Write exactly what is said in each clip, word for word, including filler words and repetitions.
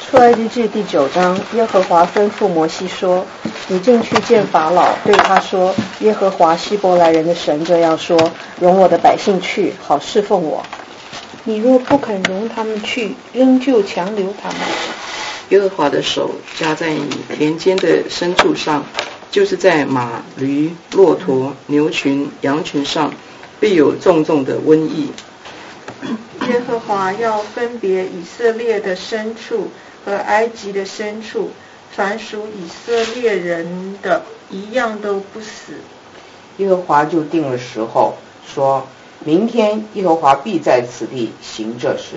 出埃及记第九章，耶和华吩咐摩西说：你进去见法老，对他说，耶和华希伯来人的神这样说，容我的百姓去，好侍奉我。 你若不肯容他们去，仍旧强留他们。 耶和华的手加在你田间的牲畜上，就是在马、驴、骆驼、牛群、羊群上，必有重重的瘟疫。 耶和华要分别以色列的牲畜和埃及的牲畜，凡属以色列人的，一样都不死。 耶和华就定了时候，说明天耶和华必在此地行这事。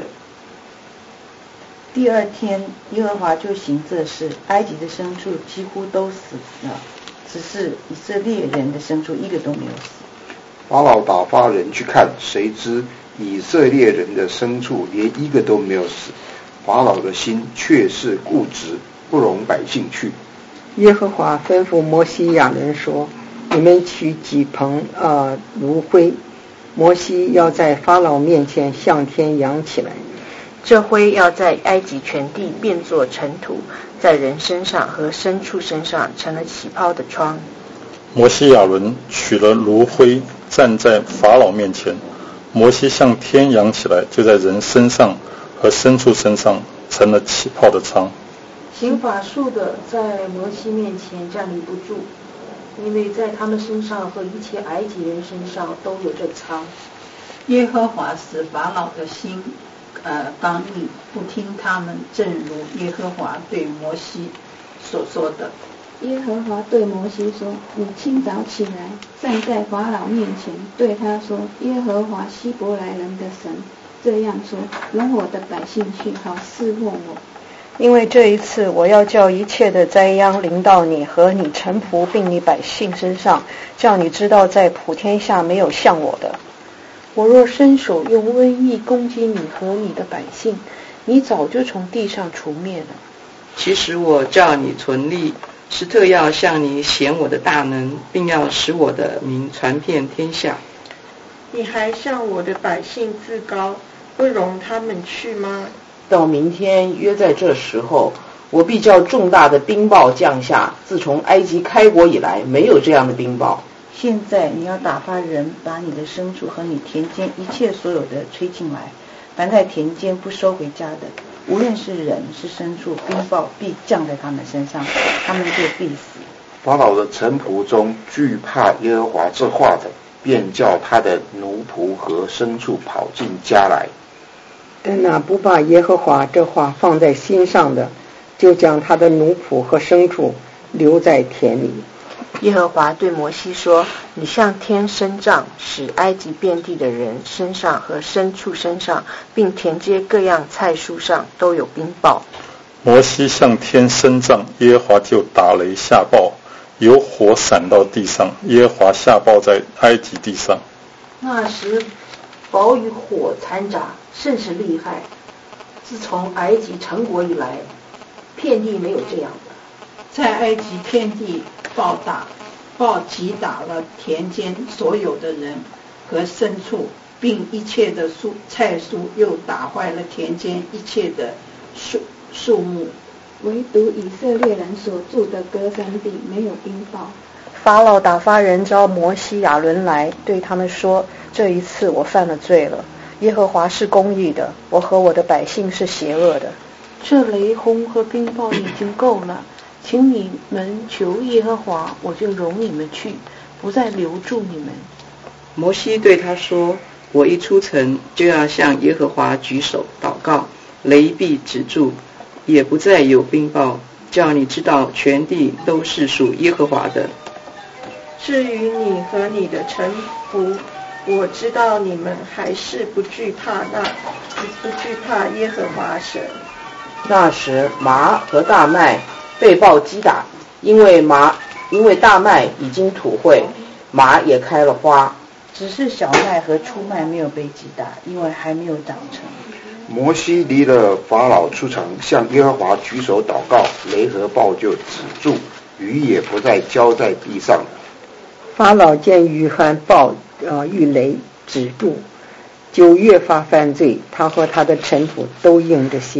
第二天，耶和华就行这事，埃及的牲畜几乎都死了，只是以色列人的牲畜一个都没有死。 法老打发人去看，谁知以色列人的牲畜连一个都没有死。法老的心却是固执，不容百姓去。 耶和华吩咐摩西亚伦说：你们取几棚呃炉灰，摩西要在法老面前向天扬起来， 这灰要在埃及全地变作尘土，在人身上和牲畜身上成了起泡的疮。 摩西亚伦取了炉灰，站在法老面前，摩西向天扬起来，就在人身上和牲畜身上成了起泡的疮。 行法术的在摩西面前站立不住，因为在他们身上和一切埃及人身上都有这疮。 耶和华使法老的心呃刚硬，不听他们，正如耶和华对摩西所说的。 耶和华对摩西说：你清早起来，站在法老面前，对他说，耶和华希伯来人的神这样说，容我的百姓去，好侍奉我。 因为这一次我要叫一切的灾殃临到你和你臣仆并你百姓身上，叫你知道在普天下没有像我的。 我若伸手用瘟疫攻击你和你的百姓，你早就从地上除灭了。 其实我叫你存立，是特要向你显我的大能，并要使我的名传遍天下。 你还向我的百姓自高，不容他们去吗？ 到明天约在这时候，我必叫重大的冰雹降下，自从埃及开国以来，没有这样的冰雹。 现在你要打发人把你的牲畜和你田间一切所有的吹进来，凡在田间不收回家的，无论是人是牲畜，冰雹必降在他们身上，他们就必死。 法老的臣仆中惧怕耶和华这话的，便叫他的奴仆和牲畜跑进家来。 但那不把耶和华这话放在心上的，就将他的奴仆和牲畜留在田里。 耶和华对摩西说：你向天伸杖，使埃及遍地的人身上和牲畜身上，并田间各样菜蔬上都有冰雹。 摩西向天伸杖，耶和华就打雷下雹，有火闪到地上，耶和华下雹在埃及地上。 那时雹与火掺杂，甚是厉害。自从埃及成国以来，遍地没有这样的。 在埃及遍地暴打，暴击打了田间所有的人和牲畜，并一切的蔬菜蔬，又打坏了田间一切的树树木。 唯独以色列人所住的歌珊地没有冰雹。 法老打发人召摩西亚伦来，对他们说：这一次我犯了罪了，耶和华是公义的，我和我的百姓是邪恶的。 这雷轰和冰雹已经够了，请你们求耶和华，我就容你们去，不再留住你们。 摩西对他说：我一出城，就要向耶和华举手祷告，雷必止住，也不再有冰雹，叫你知道全地都是属耶和华的。 至于你和你的臣仆，我知道你们还是不惧怕那不惧怕耶和华神。 那时麻和大麦被雹击打，因为麻因为大麦已经吐穗，麻也开了花， 只是小麦和粗麦没有被击打，因为还没有长成。 摩西离了法老出城，向耶和华举手祷告，雷和雹就止住，雨也不再浇在地上了。 法老见雨和雹呃遇雷止住，就越发犯罪，他和他的臣仆都硬着心。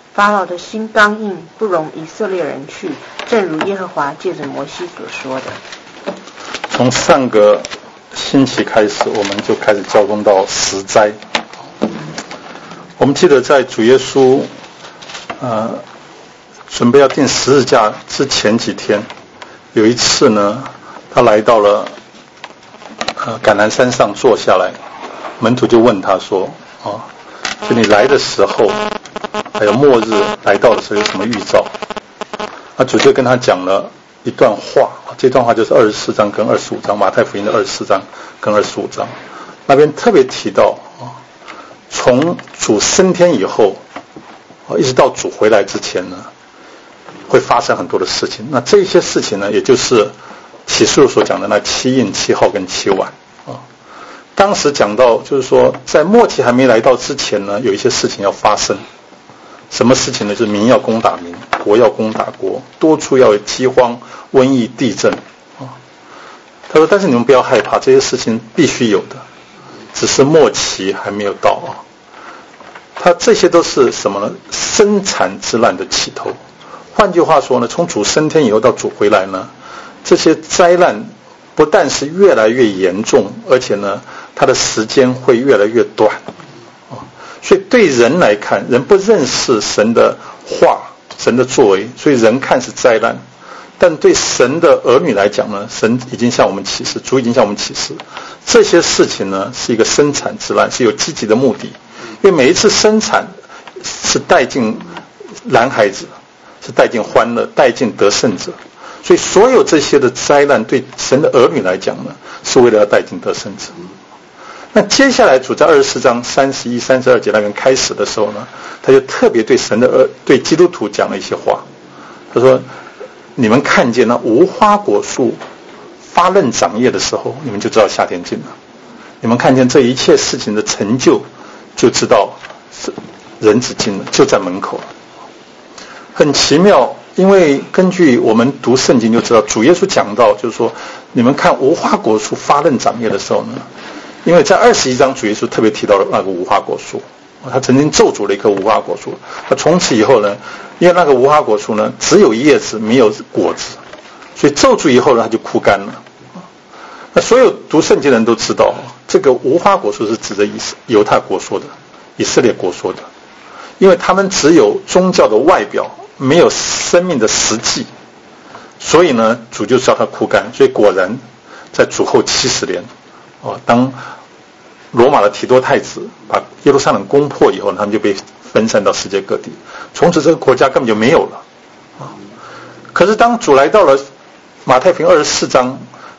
法老的心刚硬，不容以色列人去，正如耶和华借着摩西所说的。 从上个星期开始，我们就开始交通到十灾。我们记得在主耶稣呃准备要定十字架之前几天，有一次呢，他来到了呃橄榄山上坐下来，门徒就问他说：“啊，就你来的时候，还有末日来到的时候有什么预兆？”那主就跟他讲了一段话，这段话就是二十四章跟二十五章，马太福音的二十四章跟二十五章，那边特别提到啊，从主升天以后，一直到主回来之前呢，会发生很多的事情。那这些事情呢，也就是启示录所讲的那七印、七号跟七晚啊。当时讲到，就是说，在末期还没来到之前呢，有一些事情要发生。什么事情呢？就是民要攻打民，国要攻打国，多处要有饥荒、瘟疫、地震啊。他说：“但是你们不要害怕，这些事情必须有的，只是末期还没有到啊。”他这些都是什么呢？生产之难的起头。换句话说呢，从主升天以后到主回来呢，这些灾难不但是越来越严重，而且呢，它的时间会越来越短。所以对人来看，人不认识神的话、神的作为，所以人看是灾难。但对神的儿女来讲呢，神已经向我们启示，主已经向我们启示，这些事情呢是一个生产之难，是有积极的目的。因为每一次生产是带进男孩子，是带进欢乐，带进得胜者。所以所有这些的灾难对神的儿女来讲呢，是为了要带进得胜者。那接下来主在二十四章三十一、三十二节那边开始的时候呢，他就特别对神的儿、对基督徒讲了一些话。他说：“你们看见那无花果树发嫩长叶的时候，你们就知道夏天近了。你们看见这一切事情的成就，就知道人子近了，就在门口了。”很奇妙，因为根据我们读圣经就知道，主耶稣讲到，就是说，你们看无花果树发嫩长叶的时候呢。因为在二十一章主耶稣特别提到了那个无花果树，他曾经咒诅了一棵无花果树，他从此以后呢，因为那个无花果树呢只有叶子没有果子，所以咒诅以后呢它就枯干了。那所有读圣经的人都知道，这个无花果树是指着以犹太国说的，以色列国说的，因为他们只有宗教的外表，没有生命的实际，所以呢主就叫它枯干。所以果然在主后七十年。哦，当罗马的提多太子把耶路撒冷攻破以后，他们就被分散到世界各地，从此这个国家根本就没有了。啊，可是当主来到了马太福音二十四章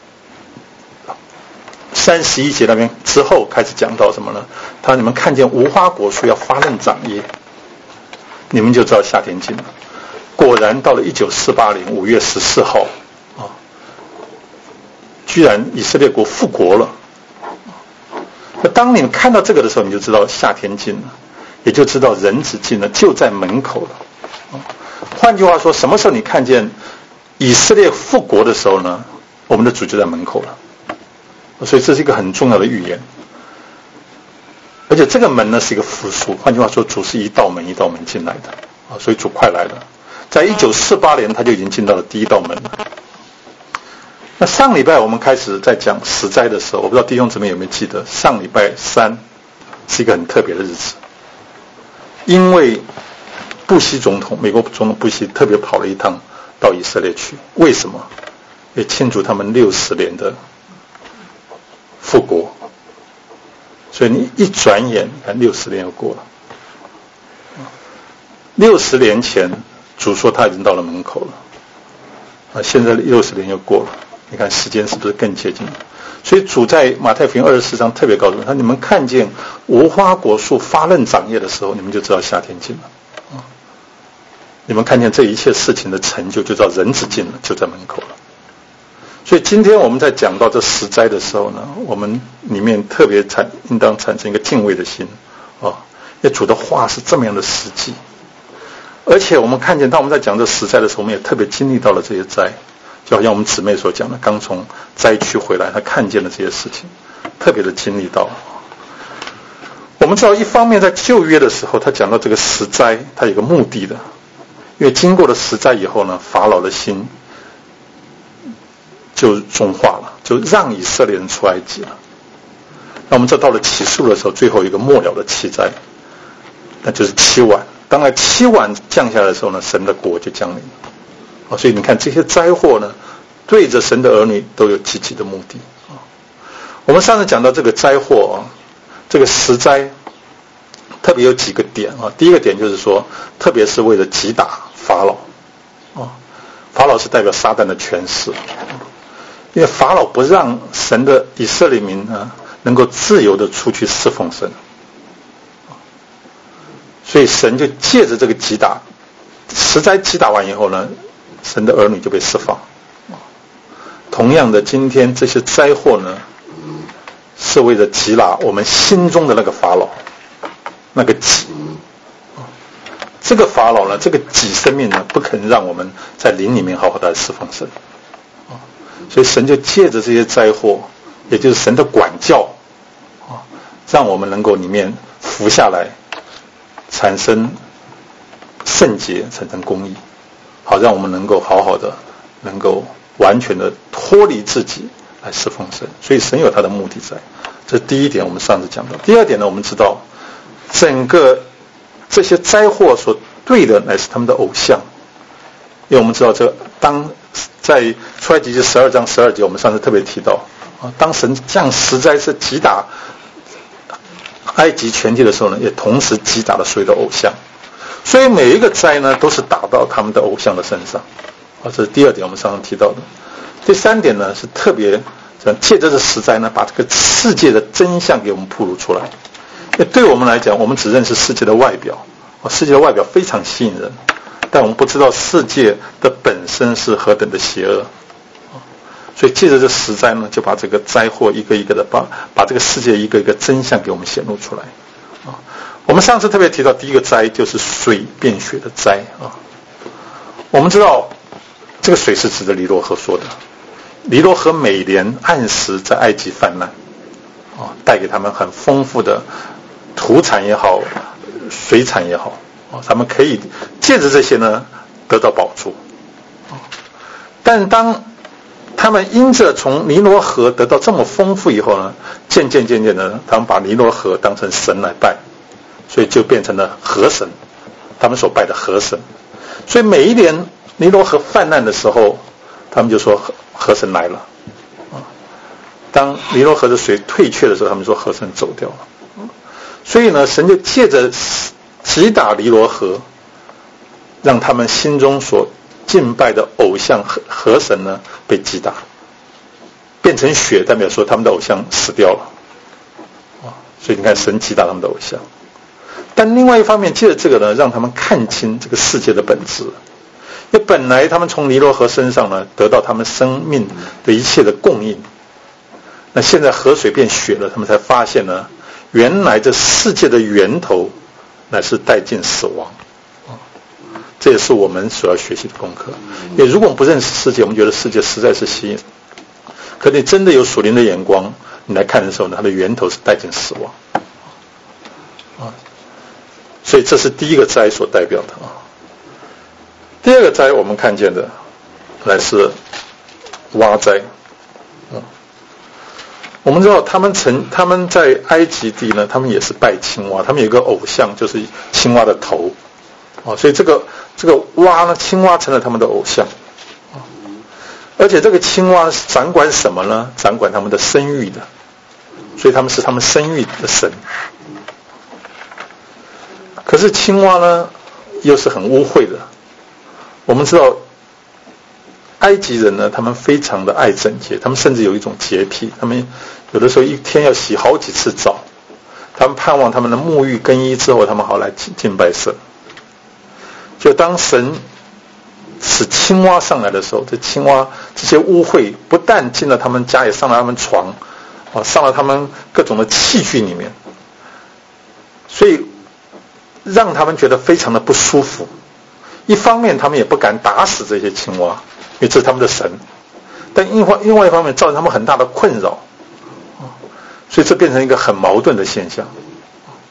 三十一节那边之后，开始讲到什么呢？他说：“你们看见无花果树要发嫩长叶，你们就知道夏天近了。”果然到了一九四八年五月十四号，啊，居然以色列国复国了。那当你们看到这个的时候，你就知道夏天近了，也就知道人子近了，就在门口了。换句话说，什么时候你看见以色列复国的时候呢？我们的主就在门口了。所以这是一个很重要的预言。而且这个门呢是一个复数，换句话说，主是一道门一道门进来的啊，所以主快来了。在一九四八年，他就已经进到了第一道门了。那上礼拜我们开始在讲十灾的时候，我不知道弟兄姊妹有没有记得，上礼拜三是一个很特别的日子，因为布希总统，美国总统布希特别跑了一趟到以色列去，为什么？也庆祝他们六十年的复国。所以你一转眼，看六十年又过了。六十年前，主说他已经到了门口了，啊，现在六十年又过了。你看时间是不是更接近了？所以主在马太福音二十四章特别告诉他：你们看见无花果树发嫩长叶的时候，你们就知道夏天近了。啊，你们看见这一切事情的成就，就知道人子近了，就在门口了。所以今天我们在讲到这十灾的时候呢，我们里面特别产应当产生一个敬畏的心啊，因为主的话是这么样的实际。而且我们看见，当我们在讲这十灾的时候，我们也特别经历到了这些灾。就好像我们姊妹所讲的，刚从灾区回来，他看见了这些事情，特别的经历到。我们们知道，一方面在旧约的时候，他讲到这个十灾，他有个目的的，因为经过了十灾以后呢，法老的心就融化了，就让以色列人出埃及了。那我们知道到了启示录的时候，最后一个末了的七灾，那就是七碗。当然七碗降下来的时候呢，神的国就降临了。哦，所以你看这些灾祸呢，对着神的儿女都有积极的目的。哦，我们上次讲到这个灾祸啊，这个十灾，特别有几个点啊。第一个点就是说，特别是为了击打法老。哦，法老是代表撒旦的权势。因为法老不让神的以色列民呢能够自由的出去侍奉神，所以神就借着这个击打，十灾击打完以后呢，神的儿女就被释放。同样的，今天这些灾祸呢，是为了击打我们心中的那个法老，那个己。这个法老呢，这个己生命呢，不肯让我们在灵里面好好的侍奉神。所以神就借着这些灾祸，也就是神的管教啊，让我们能够里面服下来，产生圣洁，产生公义，好让我们能够好好的，能够完全的脱离自己来侍奉神。所以神有他的目的在，这是第一点，我们上次讲到。第二点呢，我们知道整个这些灾祸所对的乃是他们的偶像，因为我们知道这个当在出埃及记十二章十二节，我们上次特别提到啊，当神降十灾是击打埃及全体的时候呢，也同时击打了所有的偶像，所以每一个灾呢都是打到他们的偶像的身上啊，这是第二点我们上次提到的。第三点呢是特别借着这十灾呢，把这个世界的真相给我们暴露出来。因为对我们来讲，我们只认识世界的外表，世界的外表非常吸引人，但我们不知道世界的本身是何等的邪恶，所以借着这十灾呢，就把这个灾祸一个一个的把把这个世界一个一个真相给我们显露出来。啊，我们上次特别提到第一个灾就是水变血的灾啊。我们知道这个水是指的尼罗河说的，尼罗河每年按时在埃及泛滥，啊，带给他们很丰富的土产也好，水产也好。他们可以借着这些呢得到宝助，但当他们因着从尼罗河得到这么丰富以后呢，渐渐渐渐的，他们把尼罗河当成神来拜，所以就变成了河神，他们所拜的河神。所以每一年尼罗河泛滥的时候，他们就说河神来了。当尼罗河的水退却的时候，他们说河神走掉了。所以呢，神就借着击打尼罗河，让他们心中所敬拜的偶像河河神呢被击打，变成血，代表说他们的偶像死掉了。所以你看，神击打他们的偶像。但另外一方面，借着这个呢，让他们看清这个世界的本质。因为本来他们从尼罗河身上呢得到他们生命的一切的供应，那现在河水变血了，他们才发现呢，原来这世界的源头乃是带进死亡。这也是我们所要学习的功课。因为如果我们不认识世界，我们觉得世界实在是吸引，可你真的有属灵的眼光，你来看的时候呢，它的源头是带进死亡。所以这是第一个灾所代表的啊。第二个灾我们看见的乃是蛙灾。嗯，我们知道他们曾他们在埃及地呢，他们也是拜青蛙，他们有一个偶像就是青蛙的头啊，所以这个这个蛙呢，青蛙成了他们的偶像啊。而且这个青蛙是掌管什么呢？掌管他们的生育的，所以他们是他们生育的神。可是青蛙呢，又是很污秽的。我们知道，埃及人呢，他们非常的爱整洁，他们甚至有一种洁癖，他们有的时候一天要洗好几次澡，他们盼望他们的沐浴更衣之后，他们好来敬拜神。就当神使青蛙上来的时候，这青蛙这些污秽不但进了他们家，也上了他们床，啊，上了他们各种的器具里面，所以让他们觉得非常的不舒服。一方面他们也不敢打死这些青蛙，因为这是他们的神，但另外另外一方面造成他们很大的困扰，所以这变成一个很矛盾的现象。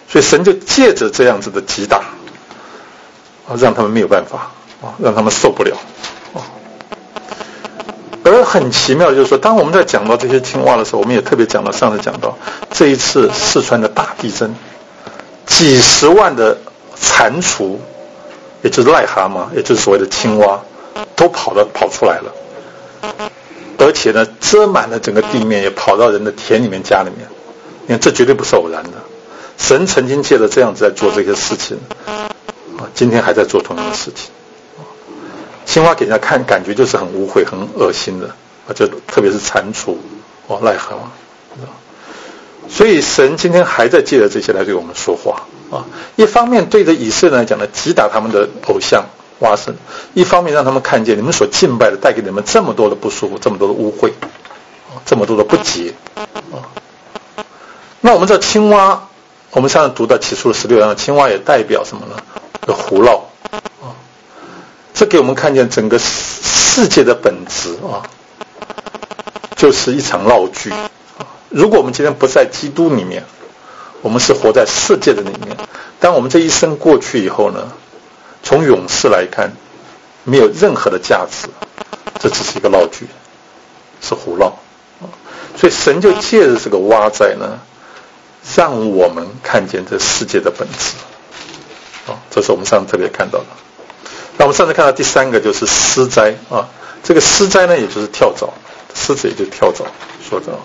所以神就借着这样子的击打，啊，让他们没有办法，啊，让他们受不了，啊。而很奇妙的就是说，当我们在讲到这些青蛙的时候，我们也特别讲到，上次讲到这一次四川的大地震，几十万的蟾蜍，也就是癞蛤蟆，也就是所谓的青蛙，都跑到跑出来了，而且呢，遮满了整个地面，也跑到人的田里面、家里面。你看，这绝对不是偶然的。神曾经借着这样子在做这些事情，啊，今天还在做同样的事情。青蛙给人家看感觉就是很污秽、很恶心的，啊，就特别是蟾蜍，哦，癞蛤蟆。所以神今天还在借着这些来对我们说话啊。一方面对着以色列人来讲呢，击打他们的偶像蛙神；一方面让他们看见你们所敬拜的带给你们这么多的不舒服，这么多的污秽，啊，这么多的不洁啊。那我们知道青蛙，我们上次读到起初的十六章，青蛙也代表什么呢？有胡闹啊。这给我们看见整个世界的本质啊，就是一场闹剧啊。如果我们今天不在基督里面，我们是活在世界的里面，当我们这一生过去以后呢，从永世来看，没有任何的价值，这只是一个闹剧，是胡闹啊。所以神就借着这个蛙灾呢，让我们看见这世界的本质啊，这是我们上次特别看到的。那我们上次看到第三个就是狮灾啊，这个狮灾呢，也就是跳蚤，狮子也就是跳蚤说的。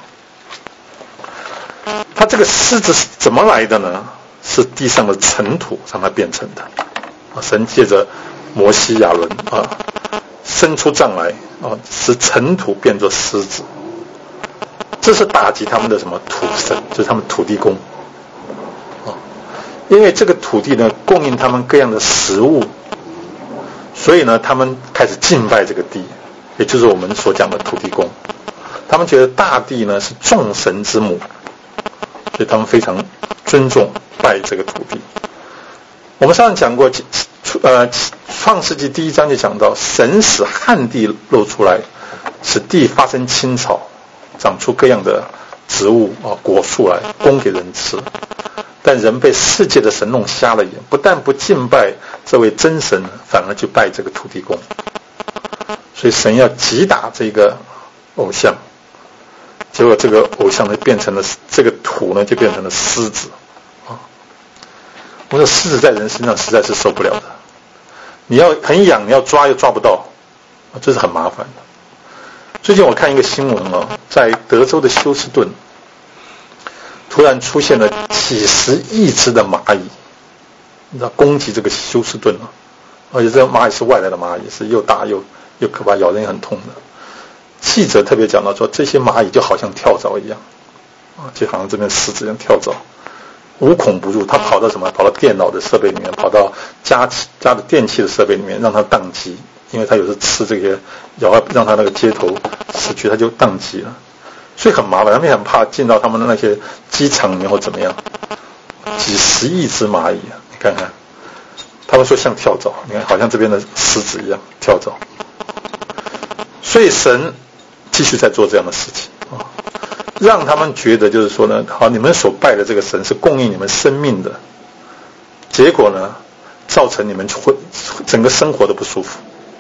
它这个狮子是怎么来的呢？是地上的尘土让它变成的啊。神借着摩西亚伦啊，伸出杖来啊，使尘土变作狮子。这是打击他们的什么土神，就是他们土地公啊。因为这个土地呢，供应他们各样的食物。所以呢，他们开始敬拜这个地，也就是我们所讲的土地公。他们觉得大地呢是众神之母，所以他们非常尊重拜这个土地。我们上次讲过，呃，创世纪第一章就讲到，神使旱地露出来，使地发生青草，长出各样的植物啊、果树来，供给人吃。但人被世界的神弄瞎了眼，不但不敬拜这位真神，反而去拜这个土地公。所以神要击打这个偶像，结果这个偶像呢变成了这个土呢就变成了狮子啊。我说狮子在人身上实在是受不了的，你要很痒，你要抓又抓不到，这是很麻烦的。最近我看一个新闻啊，在德州的休斯顿。突然出现了几十亿只的蚂蚁，你知道攻击这个休斯顿啊，而且这个蚂蚁是外来的蚂蚁，是又大又又可怕，咬人也很痛的。记者特别讲到说，这些蚂蚁就好像跳蚤一样啊，就好像这边狮子一样跳蚤，无孔不入。它跑到什么？跑到电脑的设备里面，跑到家家的电器的设备里面，让它宕机，因为它有时吃这些咬，让它那个接头失去，它就宕机了。所以很麻烦，他们也很怕进到他们的那些机场里面或怎么样。几十亿只蚂蚁啊，你看看，他们说像跳蚤，你看好像这边的狮子一样跳蚤。所以神继续在做这样的事情啊，让他们觉得就是说呢，好，你们所拜的这个神是供应你们生命的，结果呢，造成你们会整个生活的不舒服。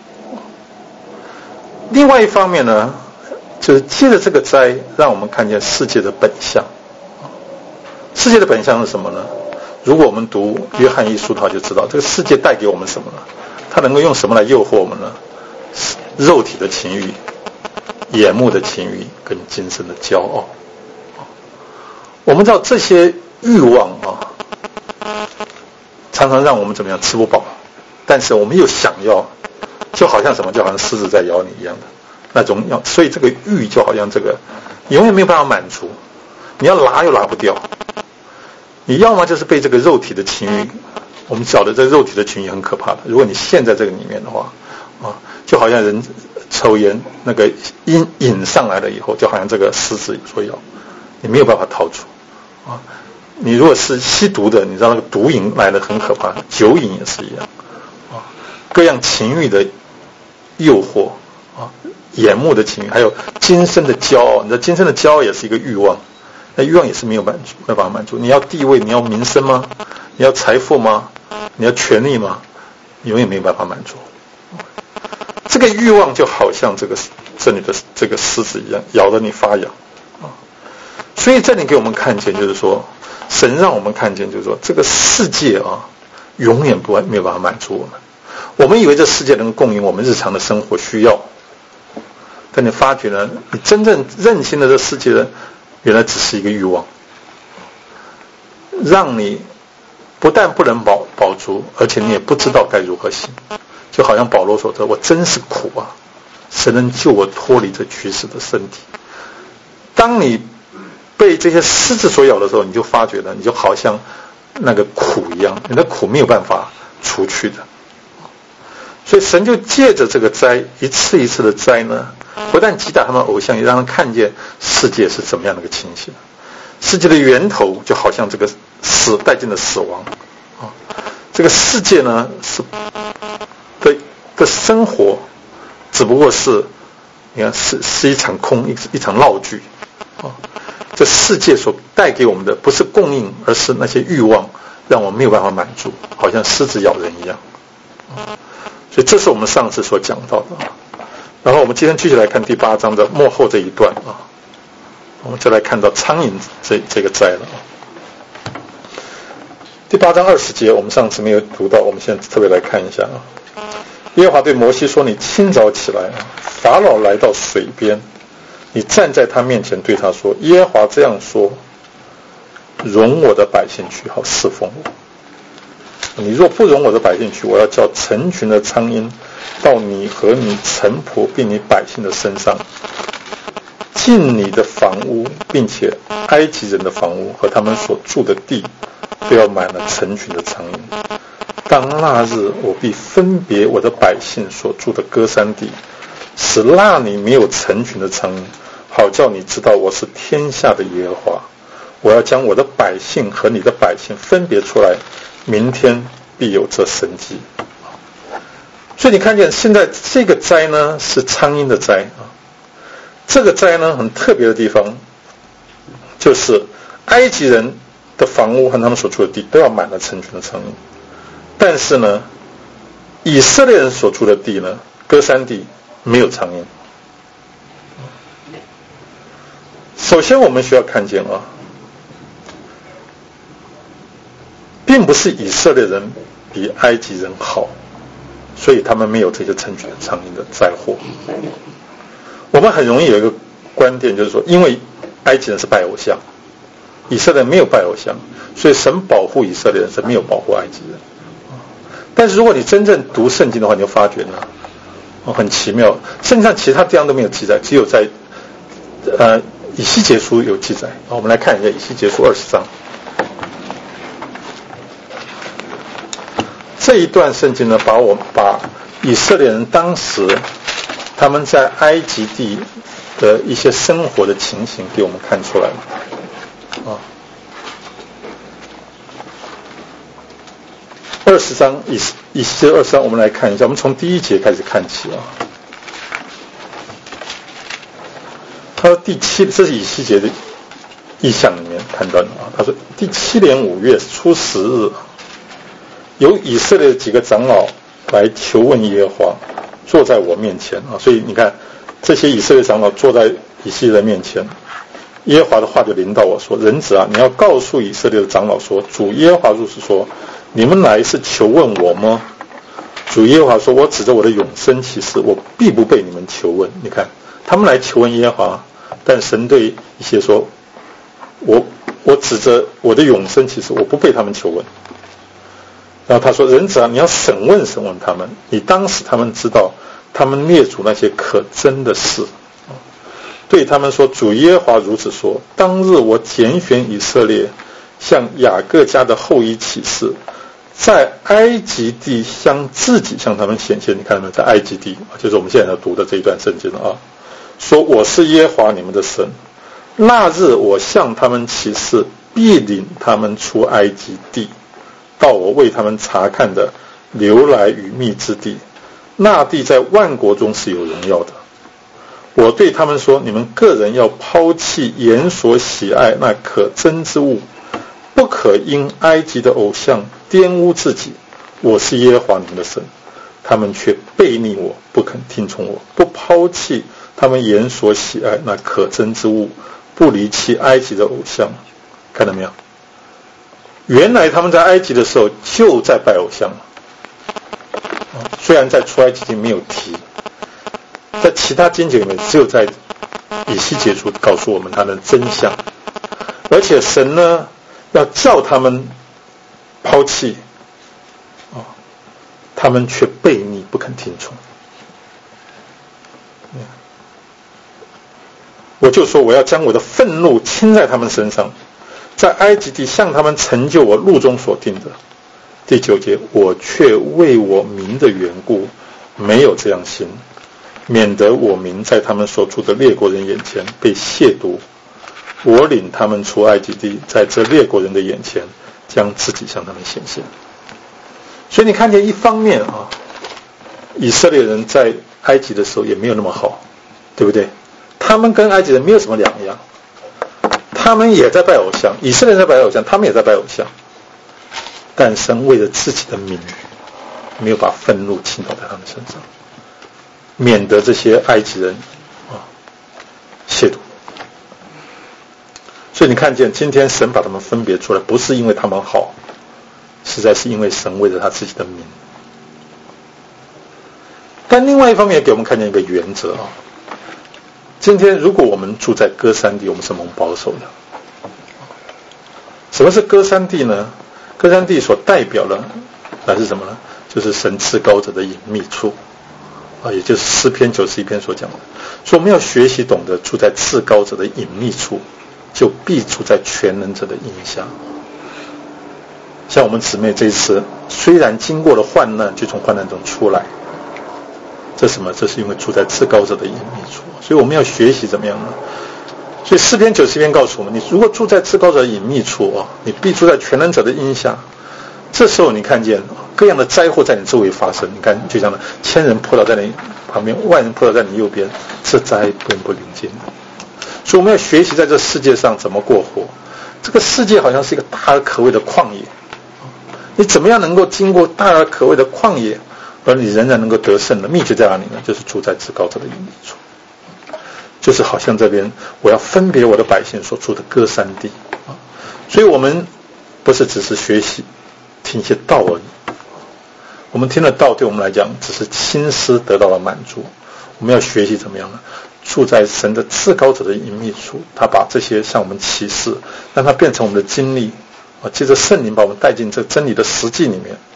另外一方面呢，就是借着这个灾，让我们看见世界的本相。世界的本相是什么呢？如果我们读约翰一书的话，就知道这个世界带给我们什么呢？它能够用什么来诱惑我们呢？肉体的情欲、眼目的情欲跟今生的骄傲。我们知道这些欲望啊，常常让我们怎么样吃不饱，但是我们又想要，就好像什么，就好像狮子在咬你一样的。那种要，所以这个欲就好像这个，你永远没有办法满足，你要拿又拿不掉，你要么就是被这个肉体的情欲，我们晓得这肉体的情欲很可怕的，如果你陷在这个里面的话，啊，就好像人抽烟那个瘾瘾上来了以后，就好像这个狮子所咬，你没有办法逃出，啊，你如果是吸毒的，你知道那个毒瘾来的很可怕，酒瘾也是一样，啊，各样情欲的诱惑，啊。眼目的情欲，还有今生的骄傲，你知道今生的骄傲也是一个欲望， 那欲望也是没有满足，没办法满足。你要地位，你要名声吗？你要财富吗？你要权利吗？永远没有办法满足。这个欲望就好像这个这里的这个狮子一样，咬得你发痒啊。所以这里给我们看见，就是说，神让我们看见，就是说，这个世界啊，永远不会没有办法满足我们。我们以为这世界能供应我们日常的生活需要，但你发觉呢，你真正认清了这世界的，原来只是一个欲望，让你不但不能饱饱足，而且你也不知道该如何行。就好像保罗说的：“我真是苦啊，神能救我脱离这屈死的身体。”当你被这些狮子所咬的时候，你就发觉了，你就好像那个苦一样，你的苦没有办法除去的。所以神就借着这个灾，一次一次的灾呢，不但击打他们偶像，也让他们看见世界是怎么样的一个情形。世界的源头就好像这个死殆尽的死亡啊，这个世界呢是的的生活，只不过是你看是是一场空，一一场闹剧啊。这世界所带给我们的不是供应，而是那些欲望，让我们没有办法满足，好像狮子咬人一样啊。所以这是我们上次所讲到的。然后我们今天继续来看第八章的末后这一段啊，我们就来看到苍蝇这这个灾了啊。第八章二十节，我们上次没有读到，我们现在特别来看一下啊。耶和华对摩西说：“你清早起来啊，法老来到水边，你站在他面前，对他说：耶和华这样说，容我的百姓去，好侍奉我。你若不容我的百姓去，我要叫成群的苍蝇到你和你臣仆并你百姓的身上，进你的房屋，并且埃及人的房屋和他们所住的地都要满了成群的苍蝇。当那日，我必分别我的百姓所住的歌珊地，使那里没有成群的苍蝇，好叫你知道我是天下的耶和华。我要将我的百姓和你的百姓分别出来，明天必有这神迹。”所以你看见现在这个灾呢是苍蝇的灾啊。这个灾呢很特别的地方，就是埃及人的房屋和他们所住的地都要满了成群的苍蝇，但是呢以色列人所住的地呢，歌珊地没有苍蝇。首先我们需要看见啊，并不是以色列人比埃及人好，所以他们没有这些成群的苍蝇的灾祸。我们很容易有一个观点，就是说因为埃及人是拜偶像，以色列人没有拜偶像，所以神保护以色列人，神没有保护埃及人。但是如果你真正读圣经的话，你就发觉呢，哦，很奇妙，圣经上其他地方都没有记载，只有在呃以西结书有记载。我们来看一下以西结书二十章这一段圣经呢，把我把以色列人当时他们在埃及地的一些生活的情形给我们看出来了啊。二十章以以西结二十章，我们来看一下，我们从第一节开始看起啊。他说第七，这是以西结的意象里面判断的啊。他说第七年五月初十日，有以色列几个长老来求问耶和华，坐在我面前啊。所以你看，这些以色列长老坐在以西结的面前，耶和华的话就临到我说：“人子啊，你要告诉以色列的长老说，主耶和华如此说：你们来是求问我吗？主耶和华说：我指着我的永生启示，我必不被你们求问。”你看，他们来求问耶和华，但神对一些说：“我我指着我的永生启示，我不被他们求问。”然后他说：“人子啊，你要审问审问他们，你当使他们知道他们列祖那些可憎的事。对他们说：主耶和华如此说：当日我拣选以色列，向雅各家的后裔起誓，在埃及地向自己向他们显现。”你看到没有？在埃及地，就是我们现在要读的这一段圣经啊。说我是耶和华你们的神，那日我向他们起誓，必领他们出埃及地，到我为他们查看的流来与密之地，那地在万国中是有荣耀的。 我对他们说，你们个人要抛弃眼所喜爱那可憎之物，不可因埃及的偶像玷污自己。我是耶和华你们的神。他们却背逆我，不肯听从我，不抛弃他们眼所喜爱那可憎之物，不离弃埃及的偶像。看到没有？原来他们在埃及的时候就在拜偶像，虽然在出埃及记没有提，在其他经节里面只有在以西结书告诉我们它的真相。而且神呢要叫他们抛弃，他们却背逆不肯听从。我就说我要将我的愤怒倾在他们身上，在埃及地向他们成就我路中所定的。第九节，我却为我民的缘故没有这样行，免得我民在他们所住的列国人眼前被亵渎。我领他们出埃及地，在这列国人的眼前将自己向他们显现。所以你看见一方面啊，以色列人在埃及的时候也没有那么好，对不对？他们跟埃及人没有什么两样，他们也在拜偶像，以色列人在拜偶像，他们也在拜偶像。但神为了自己的名，没有把愤怒倾倒在他们身上，免得这些埃及人啊亵渎。所以你看见今天神把他们分别出来，不是因为他们好，实在是因为神为了他自己的名。但另外一方面也给我们看见一个原则啊，今天如果我们住在歌珊地，我们是蒙保守的。什么是歌珊地呢？歌珊地所代表的那是什么呢？就是神至高者的隐秘处啊，也就是诗篇九十一篇所讲的。所以我们要学习懂得住在至高者的隐秘处，就必住在全能者的荫下。像我们姊妹这一次虽然经过了患难，就从患难中出来，这是什么？这是因为住在至高者的隐秘处。所以我们要学习怎么样呢？所以诗篇九十篇告诉我们，你如果住在至高者的隐秘处啊，你必住在全能者的荫下。这时候你看见各样的灾祸在你周围发生，你看就像呢，千人扑倒在你旁边，万人扑倒在你右边，这灾并不临近。所以我们要学习在这世界上怎么过活。这个世界好像是一个大而可畏的旷野，你怎么样能够经过大而可畏的旷野，而你仍然能够得胜的秘诀在哪里呢？就是住在至高者的隐秘处，就是好像这边我要分别我的百姓所住的歌珊地啊。所以我们不是只是学习听一些道而已，我们听了道对我们来讲只是心思得到了满足。我们要学习怎么样呢？住在神的至高者的隐秘处，他把这些向我们启示，让它变成我们的经历啊，借着圣灵把我们带进这真理的实际里面，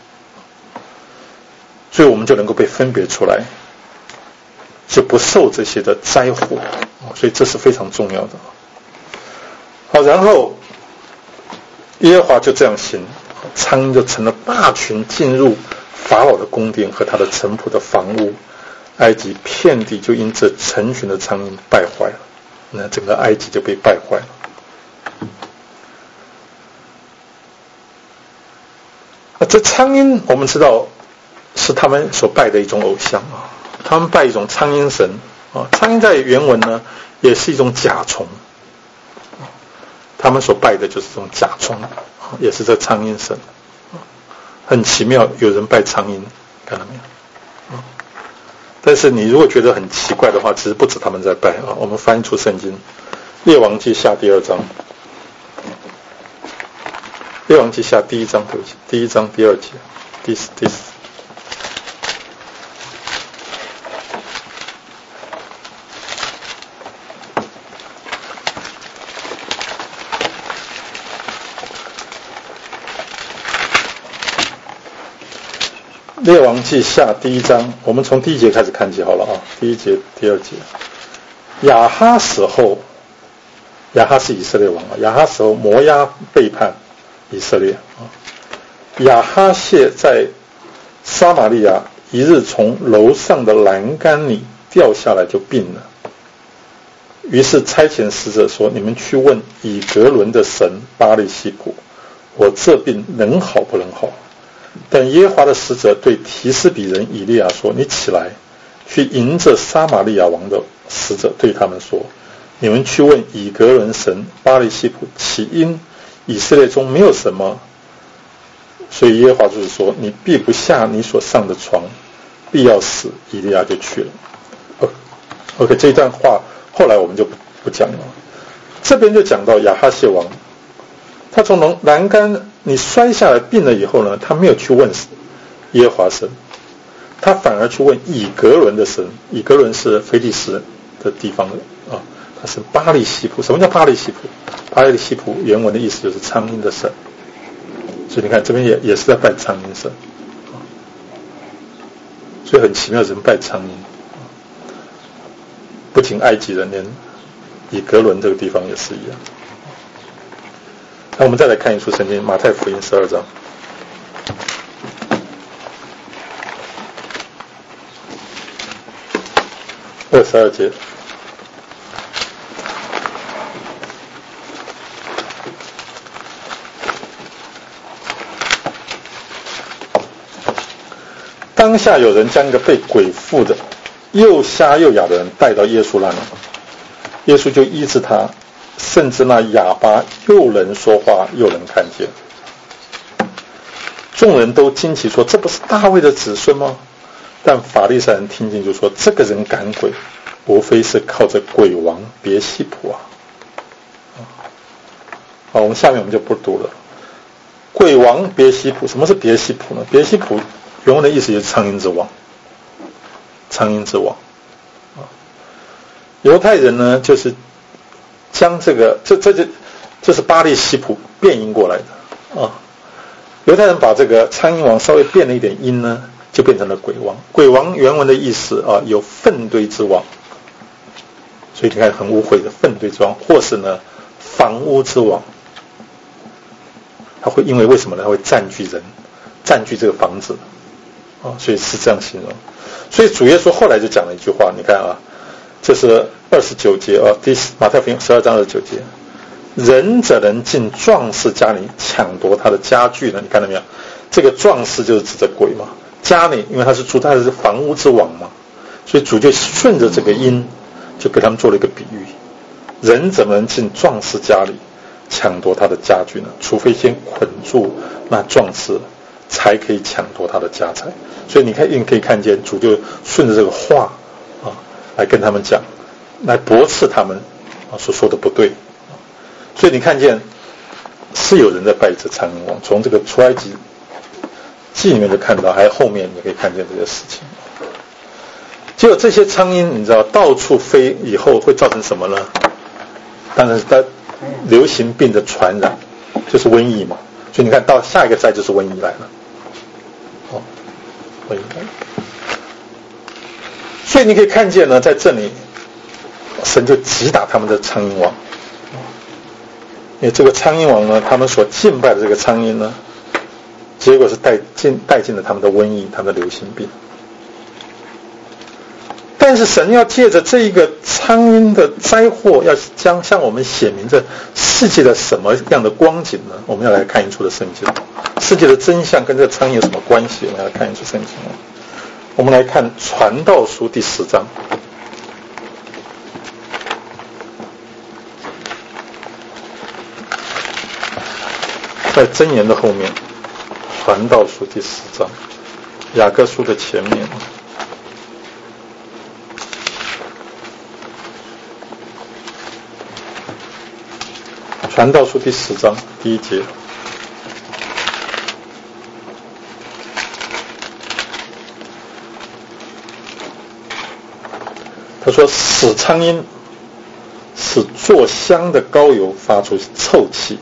所以我们就能够被分别出来，就不受这些的灾祸，所以这是非常重要的。好，然后耶和华就这样行，苍蝇就成了大群进入法老的宫殿和他的臣仆的房屋，埃及遍地就因这成群的苍蝇败坏了，那整个埃及就被败坏了。啊，这苍蝇我们知道是他们所拜的一种偶像啊，他们拜一种苍蝇神啊。苍蝇在原文呢也是一种甲虫，他们所拜的就是这种甲虫，也是这苍蝇神。很奇妙，有人拜苍蝇，看到没有？但是你如果觉得很奇怪的话，其实不止他们在拜啊。我们翻出圣经列王记下第二章，列王记下第一章，对不起，第一章第二节，第四第四。列王记下第一章，我们从第一节开始看起好了啊。第一节、第二节，亚哈死后，亚哈是以色列王啊。亚哈死后，摩押背叛以色列啊。亚哈谢在撒玛利亚一日从楼上的栏杆里掉下来，就病了。于是差遣使者说：“你们去问以格伦的神巴力西卜，我这病能好不能好？”但耶和华的使者对提斯比人以利亚说：“你起来，去迎着撒玛利亚王的使者对他们说，你们去问以格伦神巴力西卜，起因以色列中没有什么，所以耶和华就是说，你避不下你所上的床，必要死。以利亚就去了。 OK， 这一段话后来我们就不不讲了。这边就讲到亚哈谢王，他从栏杆你摔下来病了以后呢，他没有去问耶和华神，他反而去问以格伦的神。以格伦是非利士的地方的啊，他是巴力西卜。什么叫巴力西卜？巴力西卜原文的意思就是苍蝇的神，所以你看这边也也是在拜苍蝇神，所以很奇妙，人拜苍蝇。不仅埃及人，连以格伦这个地方也是一样。那我们再来看一处圣经，马太福音十二章二十二节。当下有人将一个被鬼附的又瞎又哑的人带到耶稣那里，耶稣就医治他，甚至那哑巴又能说话又能看见。众人都惊奇说，这不是大卫的子孙吗？但法利赛人听见就说，这个人赶鬼无非是靠着鬼王别西卜啊。好，我们下面我们就不读了。鬼王别西卜，什么是别西卜呢？别西卜原文的意思就是苍蝇之王，苍蝇之王啊。犹太人呢，就是将这个这这就这是巴力西卜变音过来的啊。犹太人把这个苍蝇王稍微变了一点音呢，就变成了鬼王。鬼王原文的意思啊，有粪堆之王，所以你看很污秽的粪堆之王，或是呢房屋之王。他会因为为什么呢？他会占据人，占据这个房子啊，所以是这样形容。所以主耶稣后来就讲了一句话，你看啊，这是二十九节啊，第马太福音十二章二十九节，人怎能进壮士家里抢夺他的家具呢？你看到没有？这个壮士就是指着鬼嘛，家里因为他是住，他是房屋之王嘛，所以主就顺着这个音，就给他们做了一个比喻：人怎么能进壮士家里抢夺他的家具呢？除非先捆住那壮士，才可以抢夺他的家财。所以你看，你可以看见主就顺着这个话啊，来跟他们讲，来驳斥他们啊所说的不对。所以你看见是有人在拜这苍蝇王，从这个出埃及记里面就看到，还有后面你可以看见这些事情。结果这些苍蝇你知道到处飞以后会造成什么呢？当然是它流行病的传染，就是瘟疫嘛。所以你看到下一个灾就是瘟疫来了，哦，瘟疫来了。所以你可以看见呢，在这里神就击打他们的苍蝇王。因为这个苍蝇王呢，他们所敬拜的这个苍蝇呢，结果是带进带进了他们的瘟疫，他们的流行病。但是神要借着这一个苍蝇的灾祸，要将向我们显明这世界的什么样的光景呢？我们要来看一处的圣经，世界的真相跟这个苍蝇有什么关系？我们要来看一处圣经。我们来看传道书第十章。在箴言的后面，传道书第十章，雅各书的前面。传道书第十章第一节，他说：“死苍蝇使做香的膏油发出臭气。”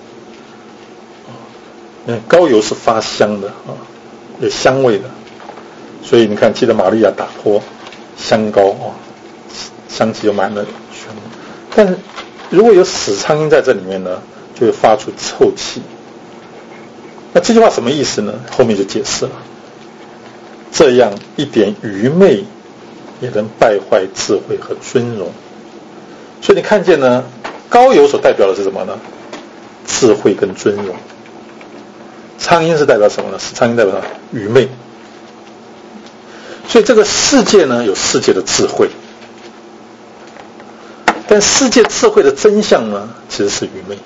嗯，膏油是发香的啊，有香味的，所以你看，记得玛利亚打破香膏啊，香气就满了全部。但是如果有死苍蝇在这里面呢，就会发出臭气。那这句话什么意思呢？后面就解释了。这样一点愚昧也能败坏智慧和尊荣。所以你看见呢，膏油所代表的是什么呢？智慧跟尊荣。苍蝇是代表什么呢？死苍蝇代表什么？愚昧。所以这个世界呢，有世界的智慧， 但世界智慧的真相呢，其实是愚昧。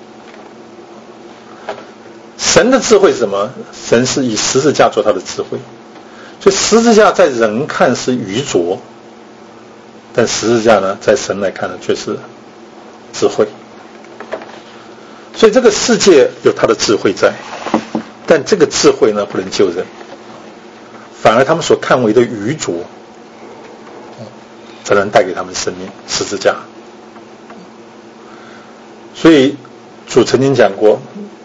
神的智慧是什么？神是以十字架做他的智慧，所以十字架在人看是愚拙，但十字架呢，在神来看呢，却是智慧。所以这个世界有它的智慧在，但这个智慧呢，不能救人，反而他们所看为的愚拙，才能带给他们生命。十字架。所以主曾经讲过，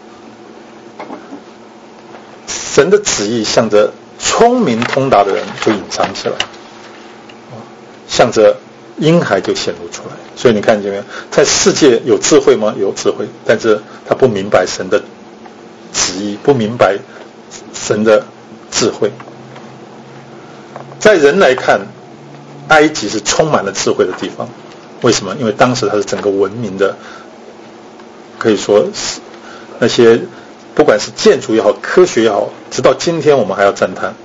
神的旨意向着聪明通达的人就隐藏起来，向着婴孩就显露出来。所以你看见没有，在世界有智慧吗？有智慧，但是他不明白神的旨意，不明白神的智慧。在人来看，埃及是充满了智慧的地方。为什么？因为当时它是整个文明的，可以说是那些不管是建筑也好，科学也好，直到今天我们还要赞叹。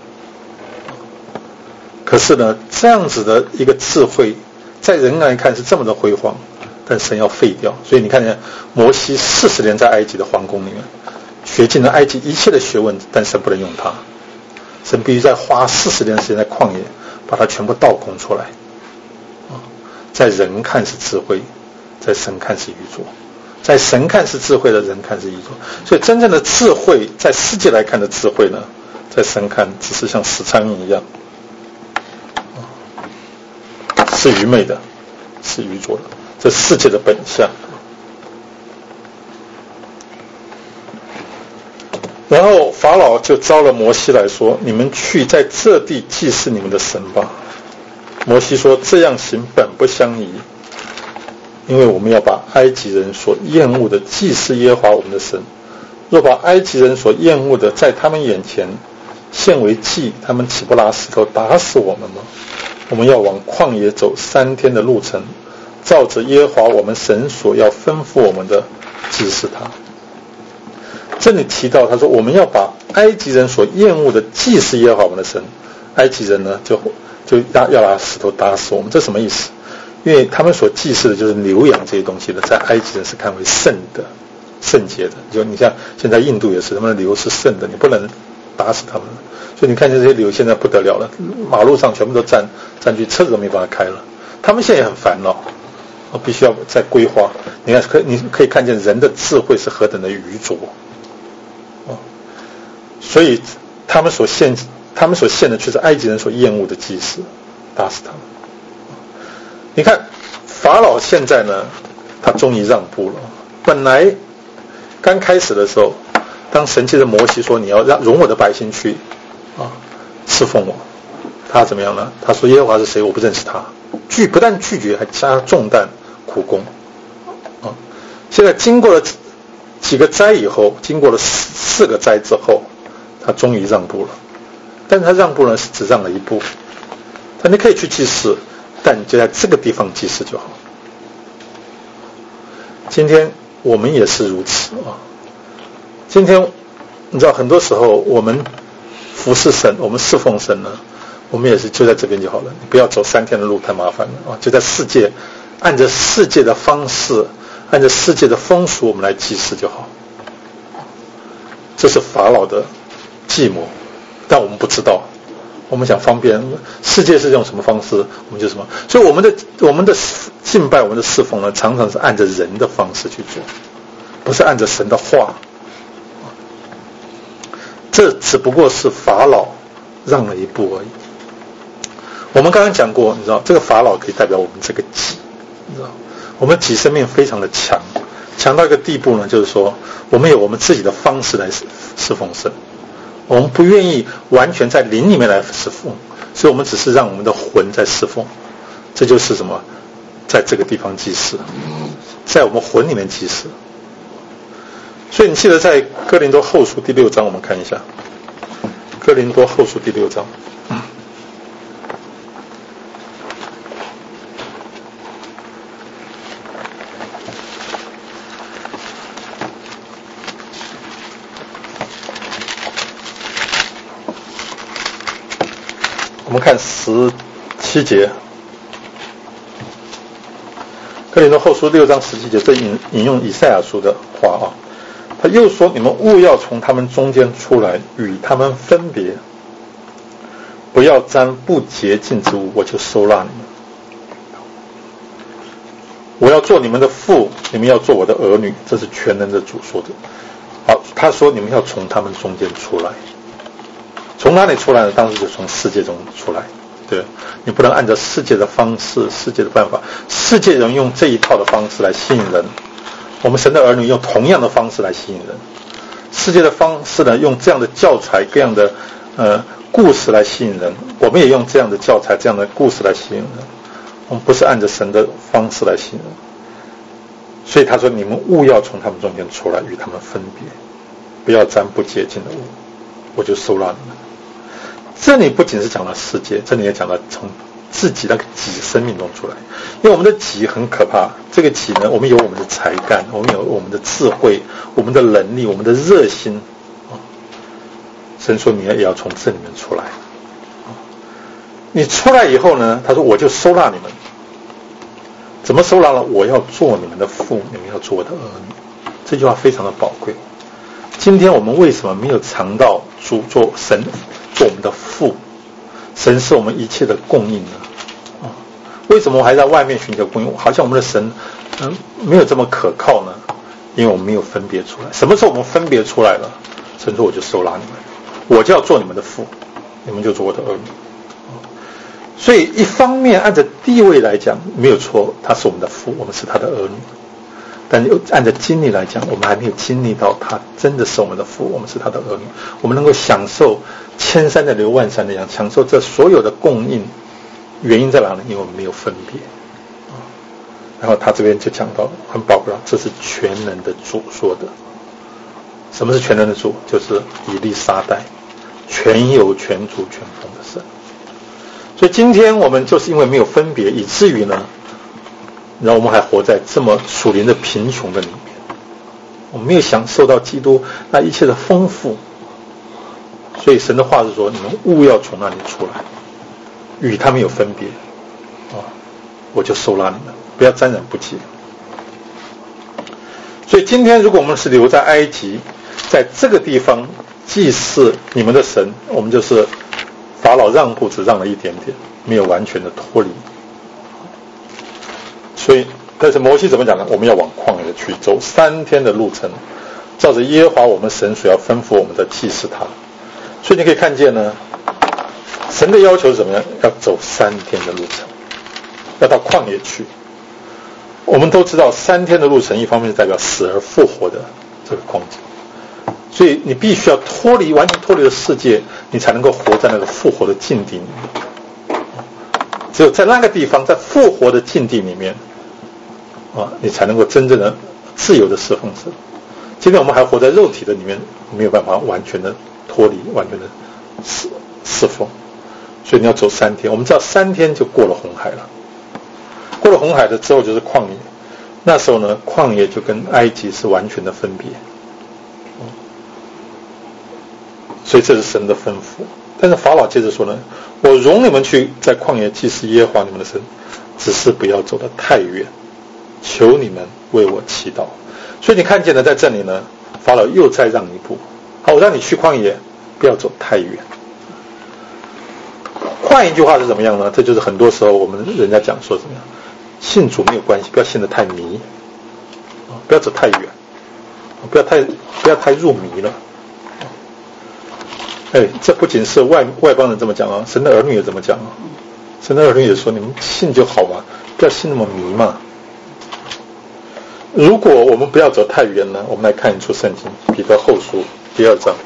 可是呢，这样子的一个智慧，在人来看是这么的辉煌，但神要废掉。所以你看见摩西四十年在埃及的皇宫里面，学尽了埃及一切的学问，但神不能用他，神必须再花四十年的时间在旷野，把它全部倒空出来。在人看是智慧，在神看是愚拙；在神看是智慧的，人看是愚拙。所以真正的智慧，在世界来看的智慧呢，在神看只是像死苍蝇一样，是愚昧的，是愚拙的，这世界的本相。然后法老就招了摩西来说：“你们去在这地祭祀你们的神吧。”摩西说：“这样行本不相宜，因为我们要把埃及人所厌恶的祭祀耶和华我们的神。若把埃及人所厌恶的在他们眼前献为祭，他们岂不拿石头打死我们吗？我们要往旷野走三天的路程，照着耶和华我们神所要吩咐我们的祭祀他。”这里提到他说我们要把埃及人所厌恶的祭祀耶和华我们的神，埃及人呢就就要要拿石头打死我们。这什么意思？因为他们所祭祀的就是牛羊这些东西的，在埃及人是看为圣的、圣洁的。就你像现在印度也是，他们的牛是圣的，你不能打死他们。所以你看见这些牛现在不得了了，马路上全部都占占据，车子都没办法开了。他们现在也很烦恼，必须要再规划。你看，可你可以看见人的智慧是何等的愚拙。所以他们所献，他们所献的却是埃及人所厌恶的祭祀，打死他们。你看法老现在呢，他终于让步了。本来刚开始的时候，当神借着摩西说你要让容我的百姓去啊侍奉我，他怎么样呢？他说耶和华是谁？我不认识他。拒不但拒绝，还加重担苦工啊。现在经过了几个灾以后，经过了四个灾之后，他终于让步了。但是他让步呢，是只让了一步。他你可以去祭祀，但你就在这个地方祭祀就好。今天我们也是如此啊。今天你知道，很多时候我们服侍神，我们侍奉神呢，我们也是就在这边就好了。你不要走三天的路，太麻烦了啊！就在世界，按着世界的方式，按照世界的风俗，我们来祭祀就好。这是法老的计谋，但我们不知道。我们想方便，世界是用什么方式，我们就什么。所以我们的我们的敬拜，我们的侍奉呢，常常是按着人的方式去做，不是按着神的话。这只不过是法老让了一步而已。我们刚刚讲过，你知道，这个法老可以代表我们这个己，你知道，我们己生命非常的强，强到一个地步呢，就是说，我们有我们自己的方式来侍奉神。我们不愿意完全在灵里面来侍奉，所以我们只是让我们的魂在侍奉。这就是什么？在这个地方祭祀，在我们魂里面祭祀。所以你记得在哥林多后书第六章，我们看一下哥林多后书第六章。我们看十七节， 哥林多后书六章十七节，这引引用以赛亚书的话啊，他又说：你们务要从他们中间出来，与他们分别，不要沾不洁净之物，我就收纳你们。我要做你们的父，你们要做我的儿女，这是全能的主说的。好，他说你们要从他们中间出来，从哪里出来呢？当时就从世界中出来。对，你不能按照世界的方式、世界的办法，世界人用这一套的方式来吸引人，我们神的儿女用同样的方式来吸引人。世界的方式呢，用这样的教材、各样的呃故事来吸引人，我们也用这样的教材、这样的故事来吸引人。我们不是按照神的方式来吸引人。所以他说：你们务要从他们中间出来，与他们分别，不要沾不洁净的物，我就收纳你们。这里不仅是讲了世界，这里也讲了从自己那个己生命中出来。因为我们的己很可怕，这个己呢，我们有我们的才干，我们有我们的智慧，我们的能力，我们的热心。神说你也要从这里面出来。你出来以后呢，他说我就收纳你们。怎么收纳了？我要做你们的父，你们要做我的儿女。这句话非常的宝贵。今天我们为什么没有尝到主做神做我们的父？神是我们一切的供应呢？啊，为什么我还在外面寻求供应？好像我们的神嗯没有这么可靠呢？因为我们没有分别出来。什么时候我们分别出来了？神说我就收纳你们，我就要做你们的父，你们就做我的儿女。所以一方面按照地位来讲没有错，他是我们的父，我们是他的儿女。但按照经历来讲，我们还没有经历到他真的是我们的父，我们是他的儿女。我们能够享受千山的流万山的样，享受这所有的供应，原因在哪里？因为我们没有分别。然后他这边就讲到很宝贵，这是全能的主说的。什么是全能的主？就是以利沙代，全有全主全丰的神。所以今天我们就是因为没有分别，以至于呢，然后我们还活在这么属灵的贫穷的里面，我们没有享受到基督那一切的丰富。所以神的话是说，你们务要从那里出来，与他们有分别啊，我就收纳你们，不要沾染不洁。所以今天如果我们是留在埃及，在这个地方祭祀你们的神，我们就是法老让步只让了一点点，没有完全的脱离。所以但是摩西怎么讲呢？我们要往旷野去，走三天的路程，照着耶和华我们神所要吩咐我们的祭祀他。所以你可以看见呢，神的要求是怎么样？要走三天的路程，要到旷野去。我们都知道三天的路程一方面是代表死而复活的这个光景，所以你必须要脱离，完全脱离了世界，你才能够活在那个复活的境地里面。只有在那个地方，在复活的境地里面啊，你才能够真正的自由的侍奉神。今天我们还活在肉体的里面，没有办法完全的脱离，完全的侍侍奉。所以你要走三天，我们知道三天就过了红海了。过了红海的之后就是旷野，那时候呢，旷野就跟埃及是完全的分别。所以这是神的吩咐。但是法老接着说呢，我容你们去在旷野祭祀耶和华你们的神，只是不要走得太远，求你们为我祈祷。所以你看见了，在这里呢，法老又再让一步，好，我让你去旷野，不要走太远。换一句话是怎么样呢？这就是很多时候我们人家讲说怎么样，信主没有关系，不要信得太迷，不要走太远，不要太不要太入迷了。哎，这不仅是外外邦人这么讲啊，神的儿女也这么讲啊。神的儿女也说，你们信就好嘛，不要信那么迷嘛。如果我们不要走太远呢，我们来看一处圣经，彼得后书第二章。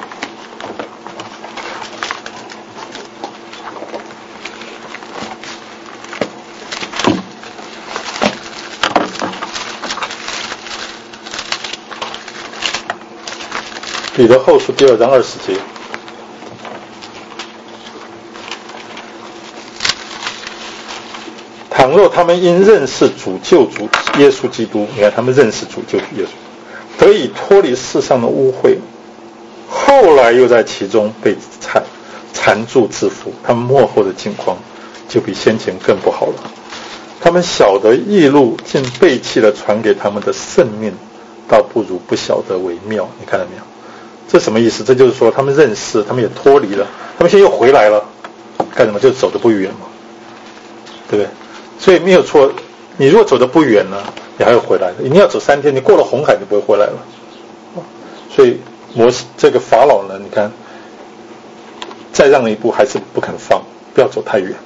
彼得后书第二章二十节。倘若他们因认识主救主耶稣基督，你看他们认识主救主耶稣，得以脱离世上的污秽，后来又在其中被缠缠住制服，他们末后的境况就比先前更不好了。 他们晓得义路，竟背弃了传给他们的圣命，倒不如不晓得为妙。你看到没有？这什么意思？这就是说他们认识，他们也脱离了，他们现在又回来了，干什么？就走得不远嘛，对不对？所以没有错，你如果走得不远呢，你还会回来的。你要走三天，你过了红海就不会回来了。所以摩西这个法老呢，你看再让一步还是不肯放，不要走太远。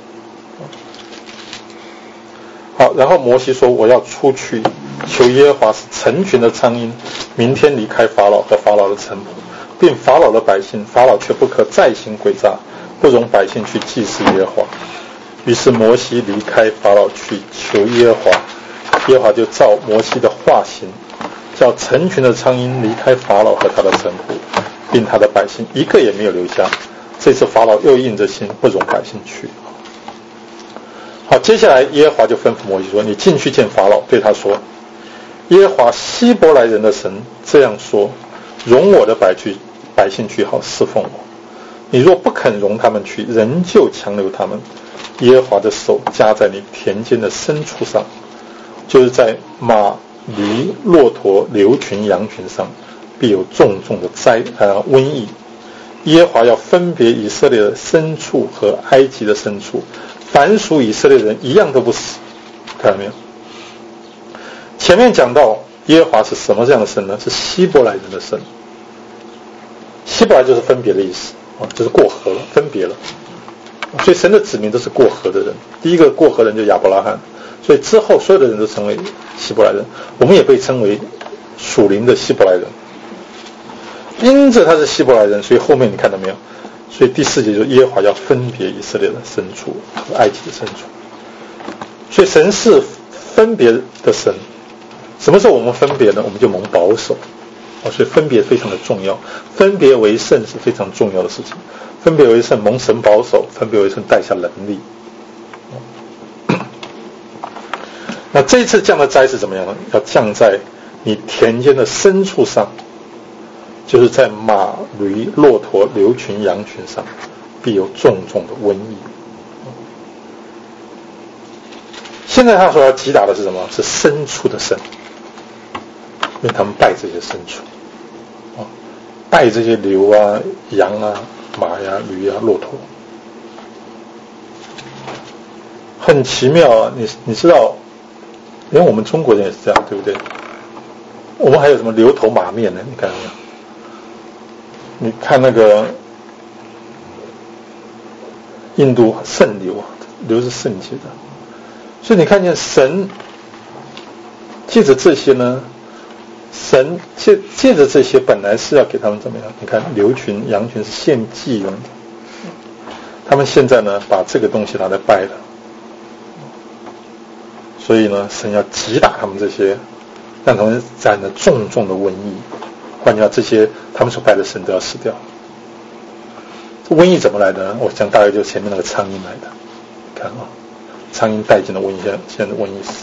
好，然后摩西说：“我要出去，求耶和华使成群的苍鹰明天离开法老和法老的臣仆，并法老的百姓，法老却不可再行诡诈，不容百姓去祭祀耶和华。”于是摩西离开法老去求耶和华，耶和华就照摩西的话行，叫成群的苍鹰离开法老和他的臣仆，并他的百姓，一个也没有留下。这次法老又硬着心不容百姓去。好，接下来耶和华就吩咐摩西说：“你进去见法老，对他说，耶和华希伯来人的神这样说：容我的百去百姓去，好侍奉我。你若不肯容他们去，仍旧强留他们，耶和华的手加在你田间的牲畜上，就是在马、驴、骆驼、牛群、羊群上，必有重重的灾呃瘟疫。耶和华要分别以色列的牲畜和埃及的牲畜，凡属以色列人一样都不死。”看到没有？前面讲到耶和华是什么这样的神呢？是希伯来人的神。希伯来就是分别的意思啊，就是过河了，分别了。所以神的子民都是过河的人。第一个过河人就是亚伯拉罕，所以之后所有的人都成为希伯来人。我们也被称为属灵的希伯来人。因着他是希伯来人，所以后面你看到没有？所以第四节就是耶和华要分别以色列的牲畜和埃及的牲畜。所以神是分别的神。什么时候我们分别呢？我们就蒙保守。所以分别非常的重要，分别为圣是非常重要的事情。分别为圣，蒙神保守；分别为圣，带下能力。那这一次降的灾是怎么样呢？要降在你田间的牲畜上，就是在马、驴、骆驼、牛群、羊群上，必有重重的瘟疫。现在他说要击打的是什么？是牲畜的神，因为他们拜这些牲畜，拜这些牛啊、羊啊、马呀、驴啊、骆驼。很奇妙啊！你你知道，连我们中国人也是这样，对不对？我们还有什么牛头马面呢？你看到没有？你看那个印度圣牛，牛是圣洁的，所以你看见神借着这些呢，神借借着这些本来是要给他们怎么样？你看牛群、羊群是献祭用的，他们现在呢把这个东西拿来拜了，所以呢神要击打他们这些，让他们沾了重重的瘟疫。换句话，这些他们所拜的神都要死掉。这瘟疫怎么来的呢？我想大概就是前面那个苍蝇来的。看啊，苍蝇带进了瘟疫，现在瘟疫死。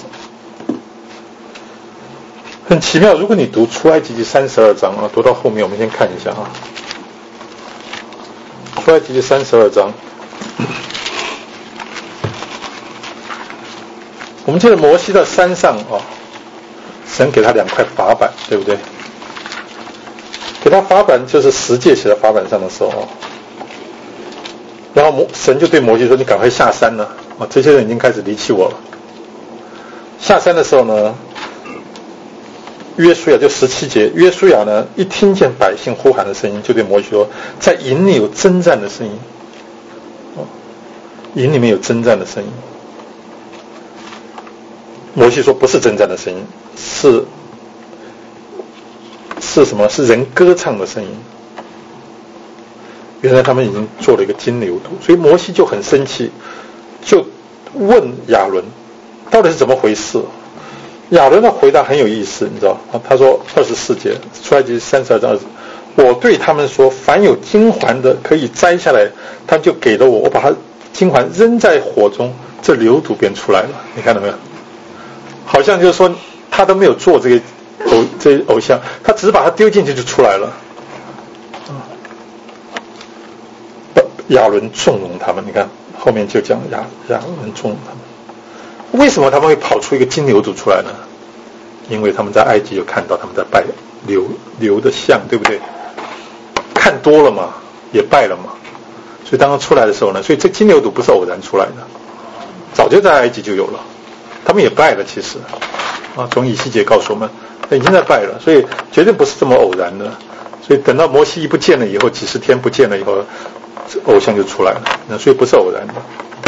很奇妙，如果你读出埃及记三十二章啊，读到后面我们先看一下啊。出埃及记三十二章，我们记得摩西在山上啊，神给他两块法板，对不对？给他法板就是十诫写在法板上的时候，然后神就对摩西说：“你赶快下山了啊！这些人已经开始离弃我了。”下山的时候呢，约书亚就十七节，约书亚呢一听见百姓呼喊的声音，就对摩西说：“在营里有征战的声音。”营里面有征战的声音。摩西说：“不是征战的声音，是。”是什么？是人歌唱的声音。原来他们已经做了一个金牛犊，所以摩西就很生气，就问亚伦到底是怎么回事。亚伦的回答很有意思，你知道啊？他说二十四节，出埃及三十二章二十，我对他们说，凡有金环的可以摘下来，他就给了我，我把他金环扔在火中，这牛犊便出来了。你看到没有？好像就是说他都没有做这个偶这偶像，他只是把它丢进去就出来了。亚伦纵容他们，你看后面就讲亚亚伦纵容他们。 为什么他们会跑出一个金牛犊出来呢？因为他们在埃及有看到他们在拜牛牛的像，对不对？看多了嘛，也拜了嘛，所以当他出来的时候呢，所以这金牛犊不是偶然出来的，早就在埃及就有了，他们也拜了，其实啊，从以西结告诉我们，已经在拜了，所以绝对不是这么偶然的。所以等到摩西一不见了以后，几十天不见了以后，偶像就出来了，那所以不是偶然的。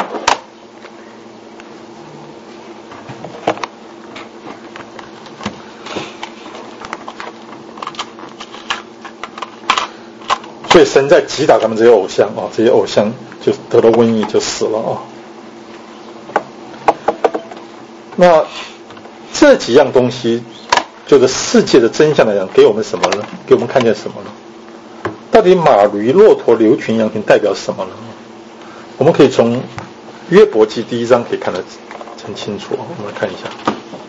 所以神在击打他们这些偶像啊，这些偶像就得了瘟疫就死了啊。那这几样东西，就是世界的真相来讲，给我们什么呢？给我们看见什么呢？到底马驴、骆驼、牛群、羊群代表什么呢？我们可以从约伯记第一章可以看得很清楚，我们来看一下。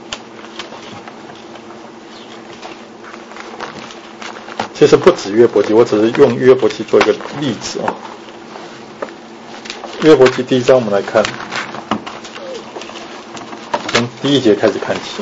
其实不止约伯记，我只是用约伯记做一个例子啊。约伯记第一章我们来看，从第一节开始看起啊。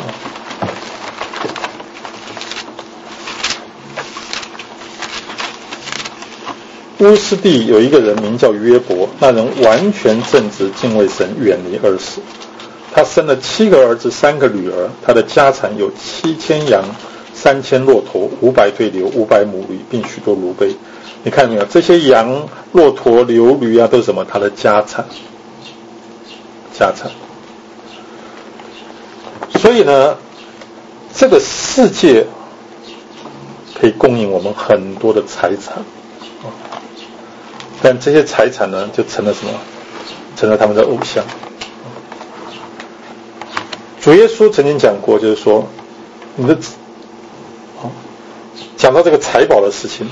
乌斯地有一个人名叫约伯，那人完全正直，敬畏神，远离恶事。他生了七个儿子，三个女儿，他的家产有七千羊，三千骆驼，五百对牛，五百母驴，并许多驴背。你看到没有？这些羊、骆驼、牛、驴啊，都是什么？他的家产，家产。所以呢，这个世界可以供应我们很多的财产，但这些财产呢，就成了什么？成了他们的偶像。主耶稣曾经讲过，就是说，你的。讲到这个财宝的事情，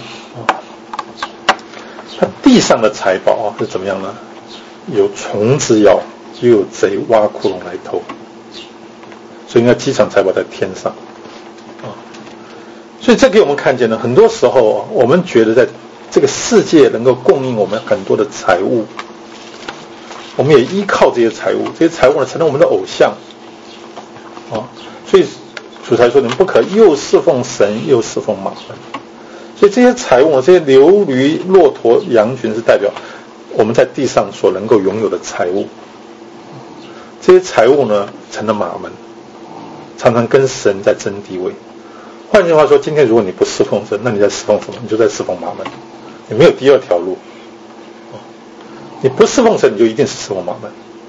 他地上的财宝啊是怎么样呢？有虫子咬，又有贼挖窟窿来偷，所以应该积藏财宝在天上啊。所以这给我们看见了，很多时候啊，我们觉得在这个世界能够供应我们很多的财物，我们也依靠这些财物，这些财物呢成了我们的偶像啊。所以主才说，你们不可又侍奉神又侍奉马门。所以这些财物，这些牛驴骆驼羊群是代表我们在地上所能够拥有的财物。这些财物呢成了马门，常常跟神在争地位。换句话说，今天如果你不侍奉神，那你在侍奉什么？你就在侍奉马门，你没有第二条路。你不侍奉神，你就一定是侍奉马门。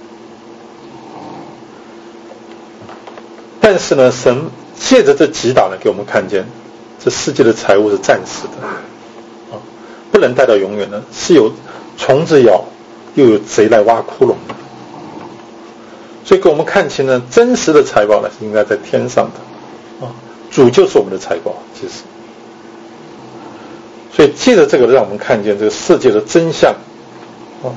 但是呢，神借着这击打呢，给我们看见这世界的财物是暂时的啊，不能带到永远的，是有虫子咬，又有贼来挖窟窿的。所以给我们看清呢，真实的财宝呢是应该在天上的啊，主就是我们的财宝，其实。所以借着这个，让我们看见这个世界的真相啊，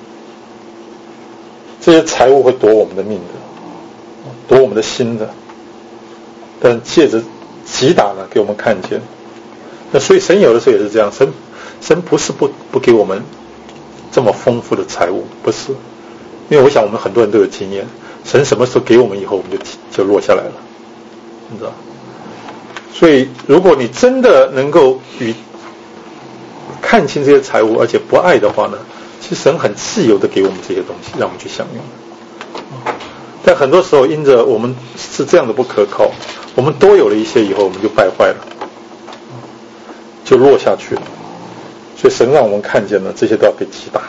这些财物会夺我们的命的，夺我们的心的。但借着击打呢，给我们看见。那所以神有的时候也是这样，神神不是不不给我们这么丰富的财物，不是。因为我想我们很多人都有经验，神什么时候给我们以后，我们就就落下来了，你知道。所以如果你真的能够与看清这些财物，而且不爱的话呢，其实神很自由的给我们这些东西，让我们去享用。但很多时候因着我们是这样的不可靠，我们多有了一些以后，我们就败坏了，就落下去了。所以神让我们看见了，这些都要被击打。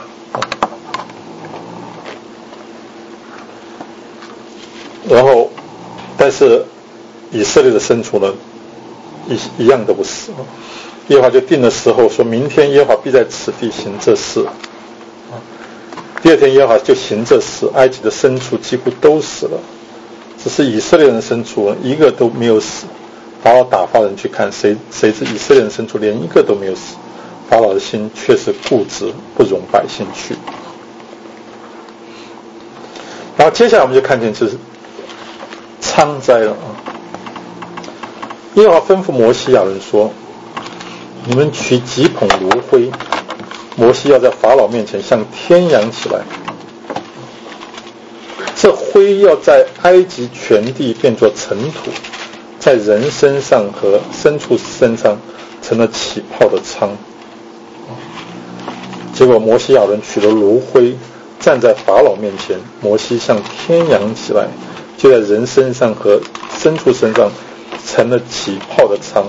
然后，但是以色列的牲畜呢，一一样都不死。耶和华就定了时候，说明天耶和华必在此地行这事。第二天耶和华就行这事，埃及的牲畜几乎都死了，只是以色列人的牲畜一个都没有死。法老打发人去看，谁谁知以色列人的牲畜连一个都没有死。法老的心却是固执，不容百姓去。然后接下来我们就看见就是疮灾了啊！耶和华吩咐摩西亚人说：“你们取几捧炉灰。”摩西要在法老面前像天扬起来， 这灰要在埃及全地变作尘土，在人身上和牲畜身上成了起泡的疮。结果摩西亚伦取了炉灰，站在法老面前，摩西向天扬起来，就在人身上和牲畜身上成了起泡的疮。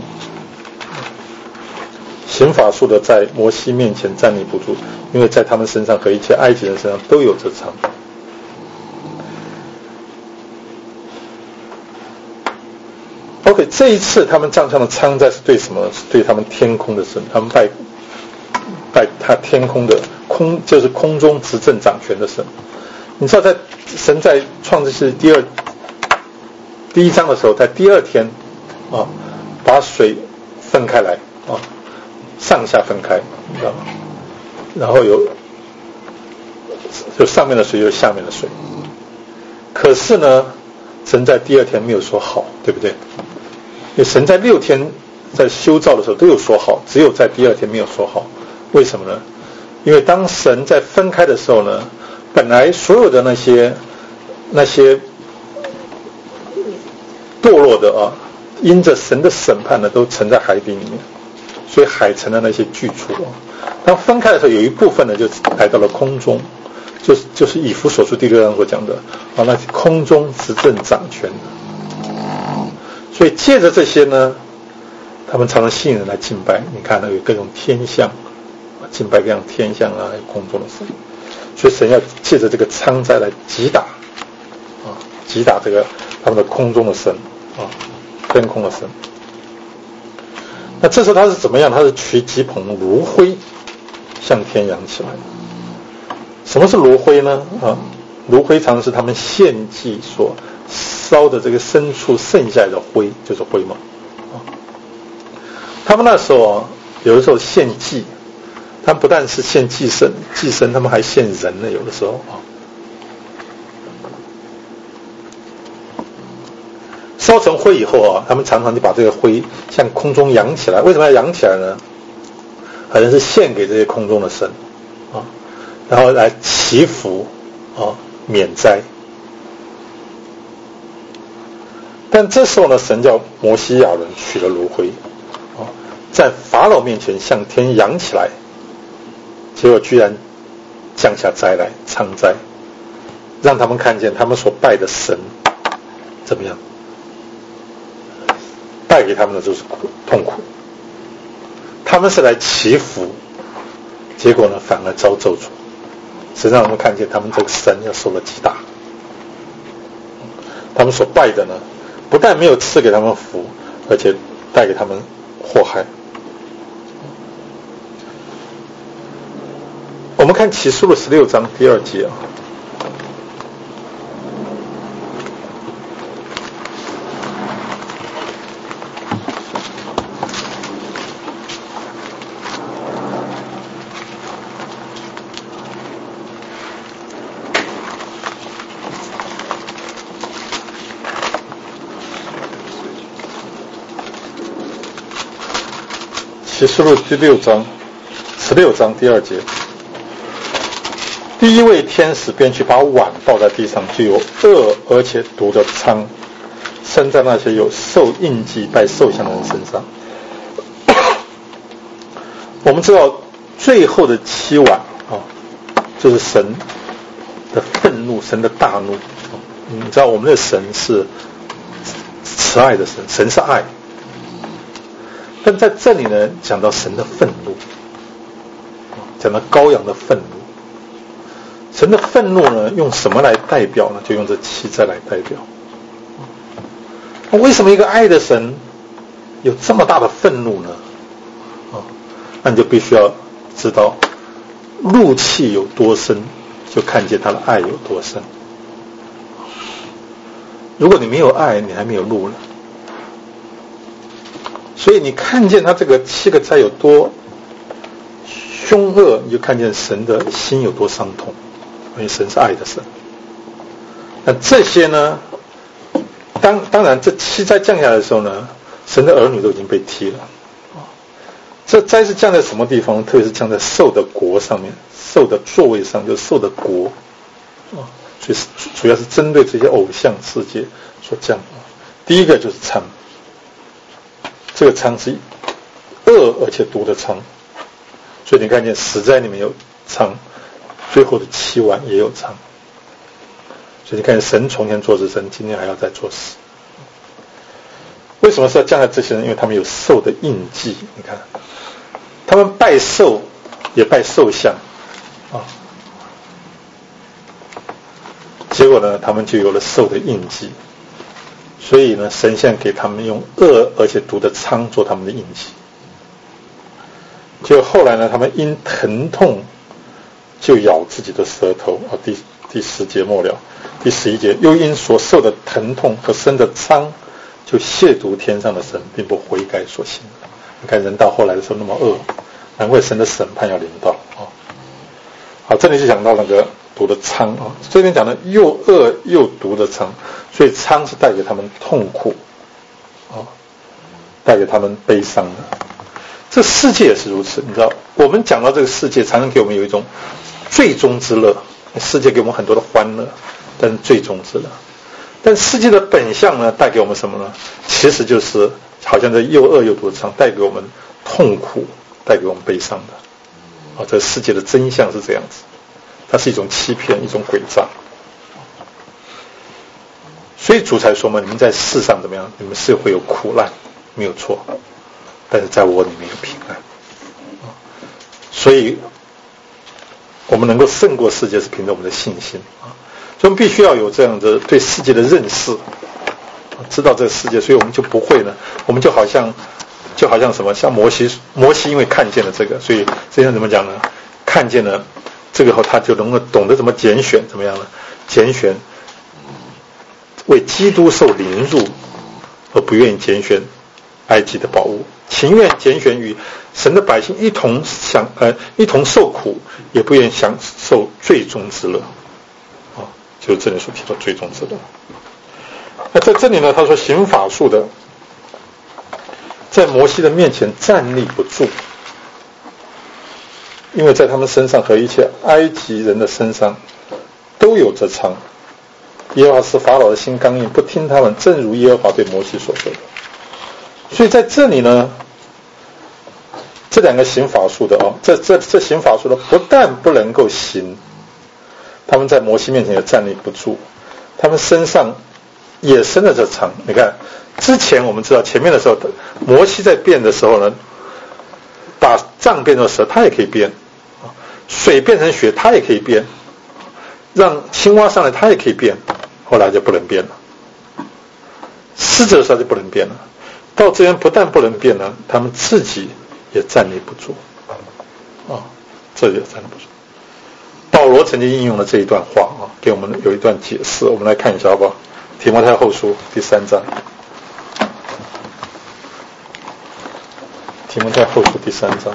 行法术的在摩西面前站立不住，因为在他们身上和一切埃及人身上都有这疮。OK， 这一次他们杖上的疮灾是对什么？是对他们天空的神，他们拜拜他天空的空，就是空中执政掌权的神。你知道，在神在创世纪第二第一章的时候，在第二天啊，把水分开来啊，上下分开，你知道吗？然后有有上面的水，有下面的水。可是呢，神在第二天没有说好，对不对？因为神在六天在修造的时候都有说好，只有在第二天没有说好。为什么呢？因为当神在分开的时候呢，本来所有的那些那些堕落的啊，因着神的审判呢，都沉在海底里面，所以海成了那些巨畜啊。当分开的时候，有一部分呢就来到了空中，就是就是以弗所书第六章所讲的啊，那空中执政掌权的。所以借着这些呢，他们常常吸引人来敬拜。你看，有各种天象，敬拜各样天象啊，有空中的神。所以神要借着这个疮灾来击打啊，击打这个他们的空中的神啊，天空的神。那这时候他是怎么样？他是取几捧炉灰向天扬起来。什么是炉灰呢？啊，炉灰常是他们献祭所烧的这个牲畜剩下的灰，就是灰嘛。啊，他们那时候啊，有的时候献祭，他们不但是献祭牲，祭牲，他们还献人呢。有的时候啊，烧成灰以后啊，他们常常就把这个灰向空中扬起来。为什么要扬起来呢？好像是献给这些空中的神啊，然后来祈福啊，免灾。但这时候呢，神叫摩西亚伦取了炉灰啊，在法老面前向天扬起来，结果居然降下灾来，疮灾，让他们看见他们所拜的神怎么样，带给他们的就是苦痛苦。他们是来祈福，结果呢反而遭咒诅，实际上他们看见他们这个神要受了击打。他们所拜的呢，不但没有赐给他们福，而且带给他们祸害。我们看启示录十六章第二节啊，启示录第六章十六章第二节，第一位天使便去把碗倒在地上，就有恶而且毒的疮生在那些有受印记拜兽像的人身上。我们知道最后的七碗啊，就是神的愤怒，神的大怒。你知道我们的神是慈爱的神，神是爱。但在这里呢，讲到神的愤怒，讲到羔羊的愤怒。神的愤怒呢，用什么来代表呢？就用这七灾来代表。为什么一个爱的神有这么大的愤怒呢？啊，那你就必须要知道怒气有多深，就看见他的爱有多深。如果你没有爱，你还没有怒呢。所以你看见他这个七个灾有多凶恶，你就看见神的心有多伤痛，因为神是爱的神。那这些呢，当当然这七灾降下来的时候呢，神的儿女都已经被踢了。这灾是降在什么地方？特别是降在兽的国上面，兽的座位上，就是兽的国。 所以主要是针对这些偶像世界所降。第一个就是娼，这个娼是恶而且毒的娼，所以你看见死灾里面有娼，最后的七晚也有娼，所以你看神从前做之神，今天还要再做死。为什么是要降在这些人？因为他们有兽的印记。你看，他们拜兽也拜兽像啊，结果呢，他们就有了兽的印记。所以呢，神现在给他们用恶而且毒的疮做他们的印记。结果后来呢，他们因疼痛就咬自己的舌头啊，第第十节末了，第十一节又因所受的疼痛和生的疮，就亵渎天上的神，并不悔改所行的。你看人到后来的时候那么恶，难怪神的审判要临到啊。好，这里就讲到那个毒的疮啊，这边讲的又恶又毒的疮，所以疮是带给他们痛苦啊，带给他们悲伤的。这世界也是如此，你知道，我们讲到这个世界，常常给我们有一种最终之乐。世界给我们很多的欢乐，但是最终之乐。但世界的本相呢，带给我们什么呢？其实就是好像这又恶又毒的疮，带给我们痛苦，带给我们悲伤的。啊，这世界的真相是这样子，它是一种欺骗，一种诡诈。所以主才说嘛，你们在世上怎么样？你们是会有苦难，没有错。但是在我里面有平安，所以我们能够胜过世界是凭着我们的信心啊！所以我们必须要有这样的对世界的认识，知道这个世界，所以我们就不会呢，我们就好像就好像什么，像摩西，摩西因为看见了这个，所以这样怎么讲呢？看见了这个后，他就能够懂得怎么拣选，怎么样呢？拣选为基督受凌辱，而不愿意拣选埃及的宝物。情愿拣选与神的百姓一同享呃一同受苦，也不愿享受最终之乐啊，就是这里所提到最终之乐。那在这里呢，他说行法术的在摩西的面前站立不住，因为在他们身上和一切埃及人的身上都有这疮。耶和华使法老的心刚硬，不听他们，正如耶和华对摩西所说的。所以在这里呢，这两个行法术的啊，这这这行法术的不但不能够行，他们在摩西面前也站立不住，他们身上也生了这疮。你看，之前我们知道前面的时候，摩西在变的时候呢，把杖变成蛇，他也可以变，水变成血，他也可以变，让青蛙上来，他也可以变，后来就不能变了。狮子的时候就不能变了。到这边不但不能变呢，他们自己也站立不住啊，这也站立不住。保罗曾经应用了这一段话啊，给我们有一段解释，我们来看一下好不好？提摩太后书第三章，提摩太后书第三章。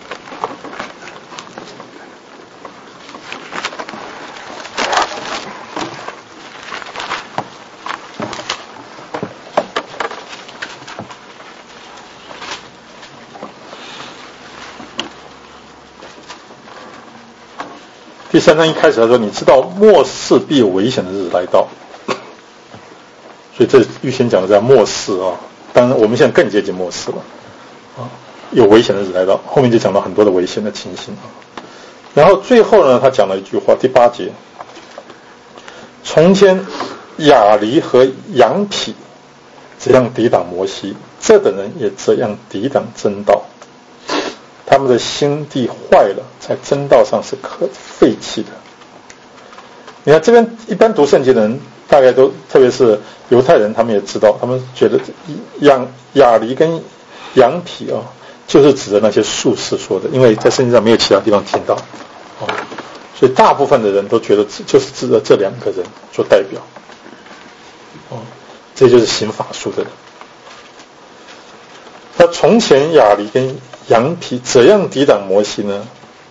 第三章一开始他说，你知道末世必有危险的日子来到，所以这预先讲的在末世啊，当然我们现在更接近末世了啊，有危险的日子来到，后面就讲到很多的危险的情形啊。然后最后呢，他讲了一句话，第八节，从前亚黎和羊匹怎样抵挡摩西，这等人也这样抵挡真道。他们的心地坏了，在真道上是可废弃的。你看这边一般读圣经的人，大概都特别是犹太人，他们也知道，他们觉得亚亚黎跟羊皮啊，就是指的那些术士说的，因为在圣经上没有其他地方提到啊，所以大部分的人都觉得就是指的这两个人做代表啊，这就是行法术的人。那从前亚黎跟羊皮怎样抵挡摩西呢？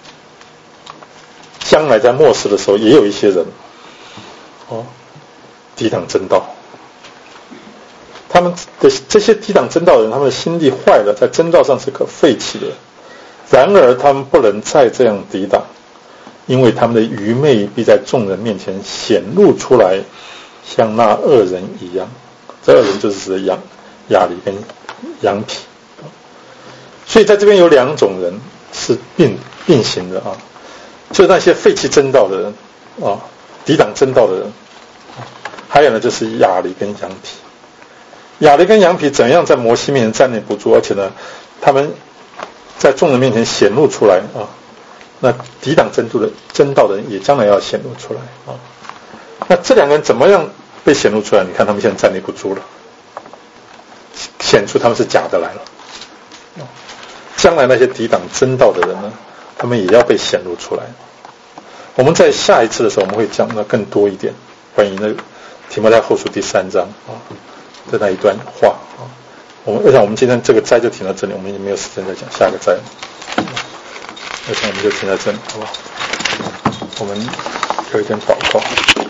将来在末世的时候，也有一些人哦抵挡真道。他们的这些抵挡真道的人，他们的心地坏了，在真道上是可废弃的。然而他们不能再这样抵挡， 因为他们的愚昧必在众人面前显露出来，像那恶人一样。这恶人就是指亚亚黎跟羊皮。所以在这边有两种人是并并行的啊，就是那些废弃真道的人啊，抵挡真道的人，还有呢就是亚黎跟羊皮。亚黎跟羊皮怎样在摩西面前站立不住，而且呢他们在众人面前显露出来啊，那抵挡真道的真道的人也将来要显露出来啊。那这两个人怎么样被显露出来？你看他们现在站立不住了，显出他们是假的来了。将来那些抵挡真道的人呢，他们也要被显露出来。我们在下一次的时候，我们会讲的更多一点关于那个提摩太后书第三章啊的那一段话啊。我们我想我们今天这个斋就停到这里，我们已经没有时间再讲下个斋了。我想我们就停在这里，好不好？我们有一点祷告。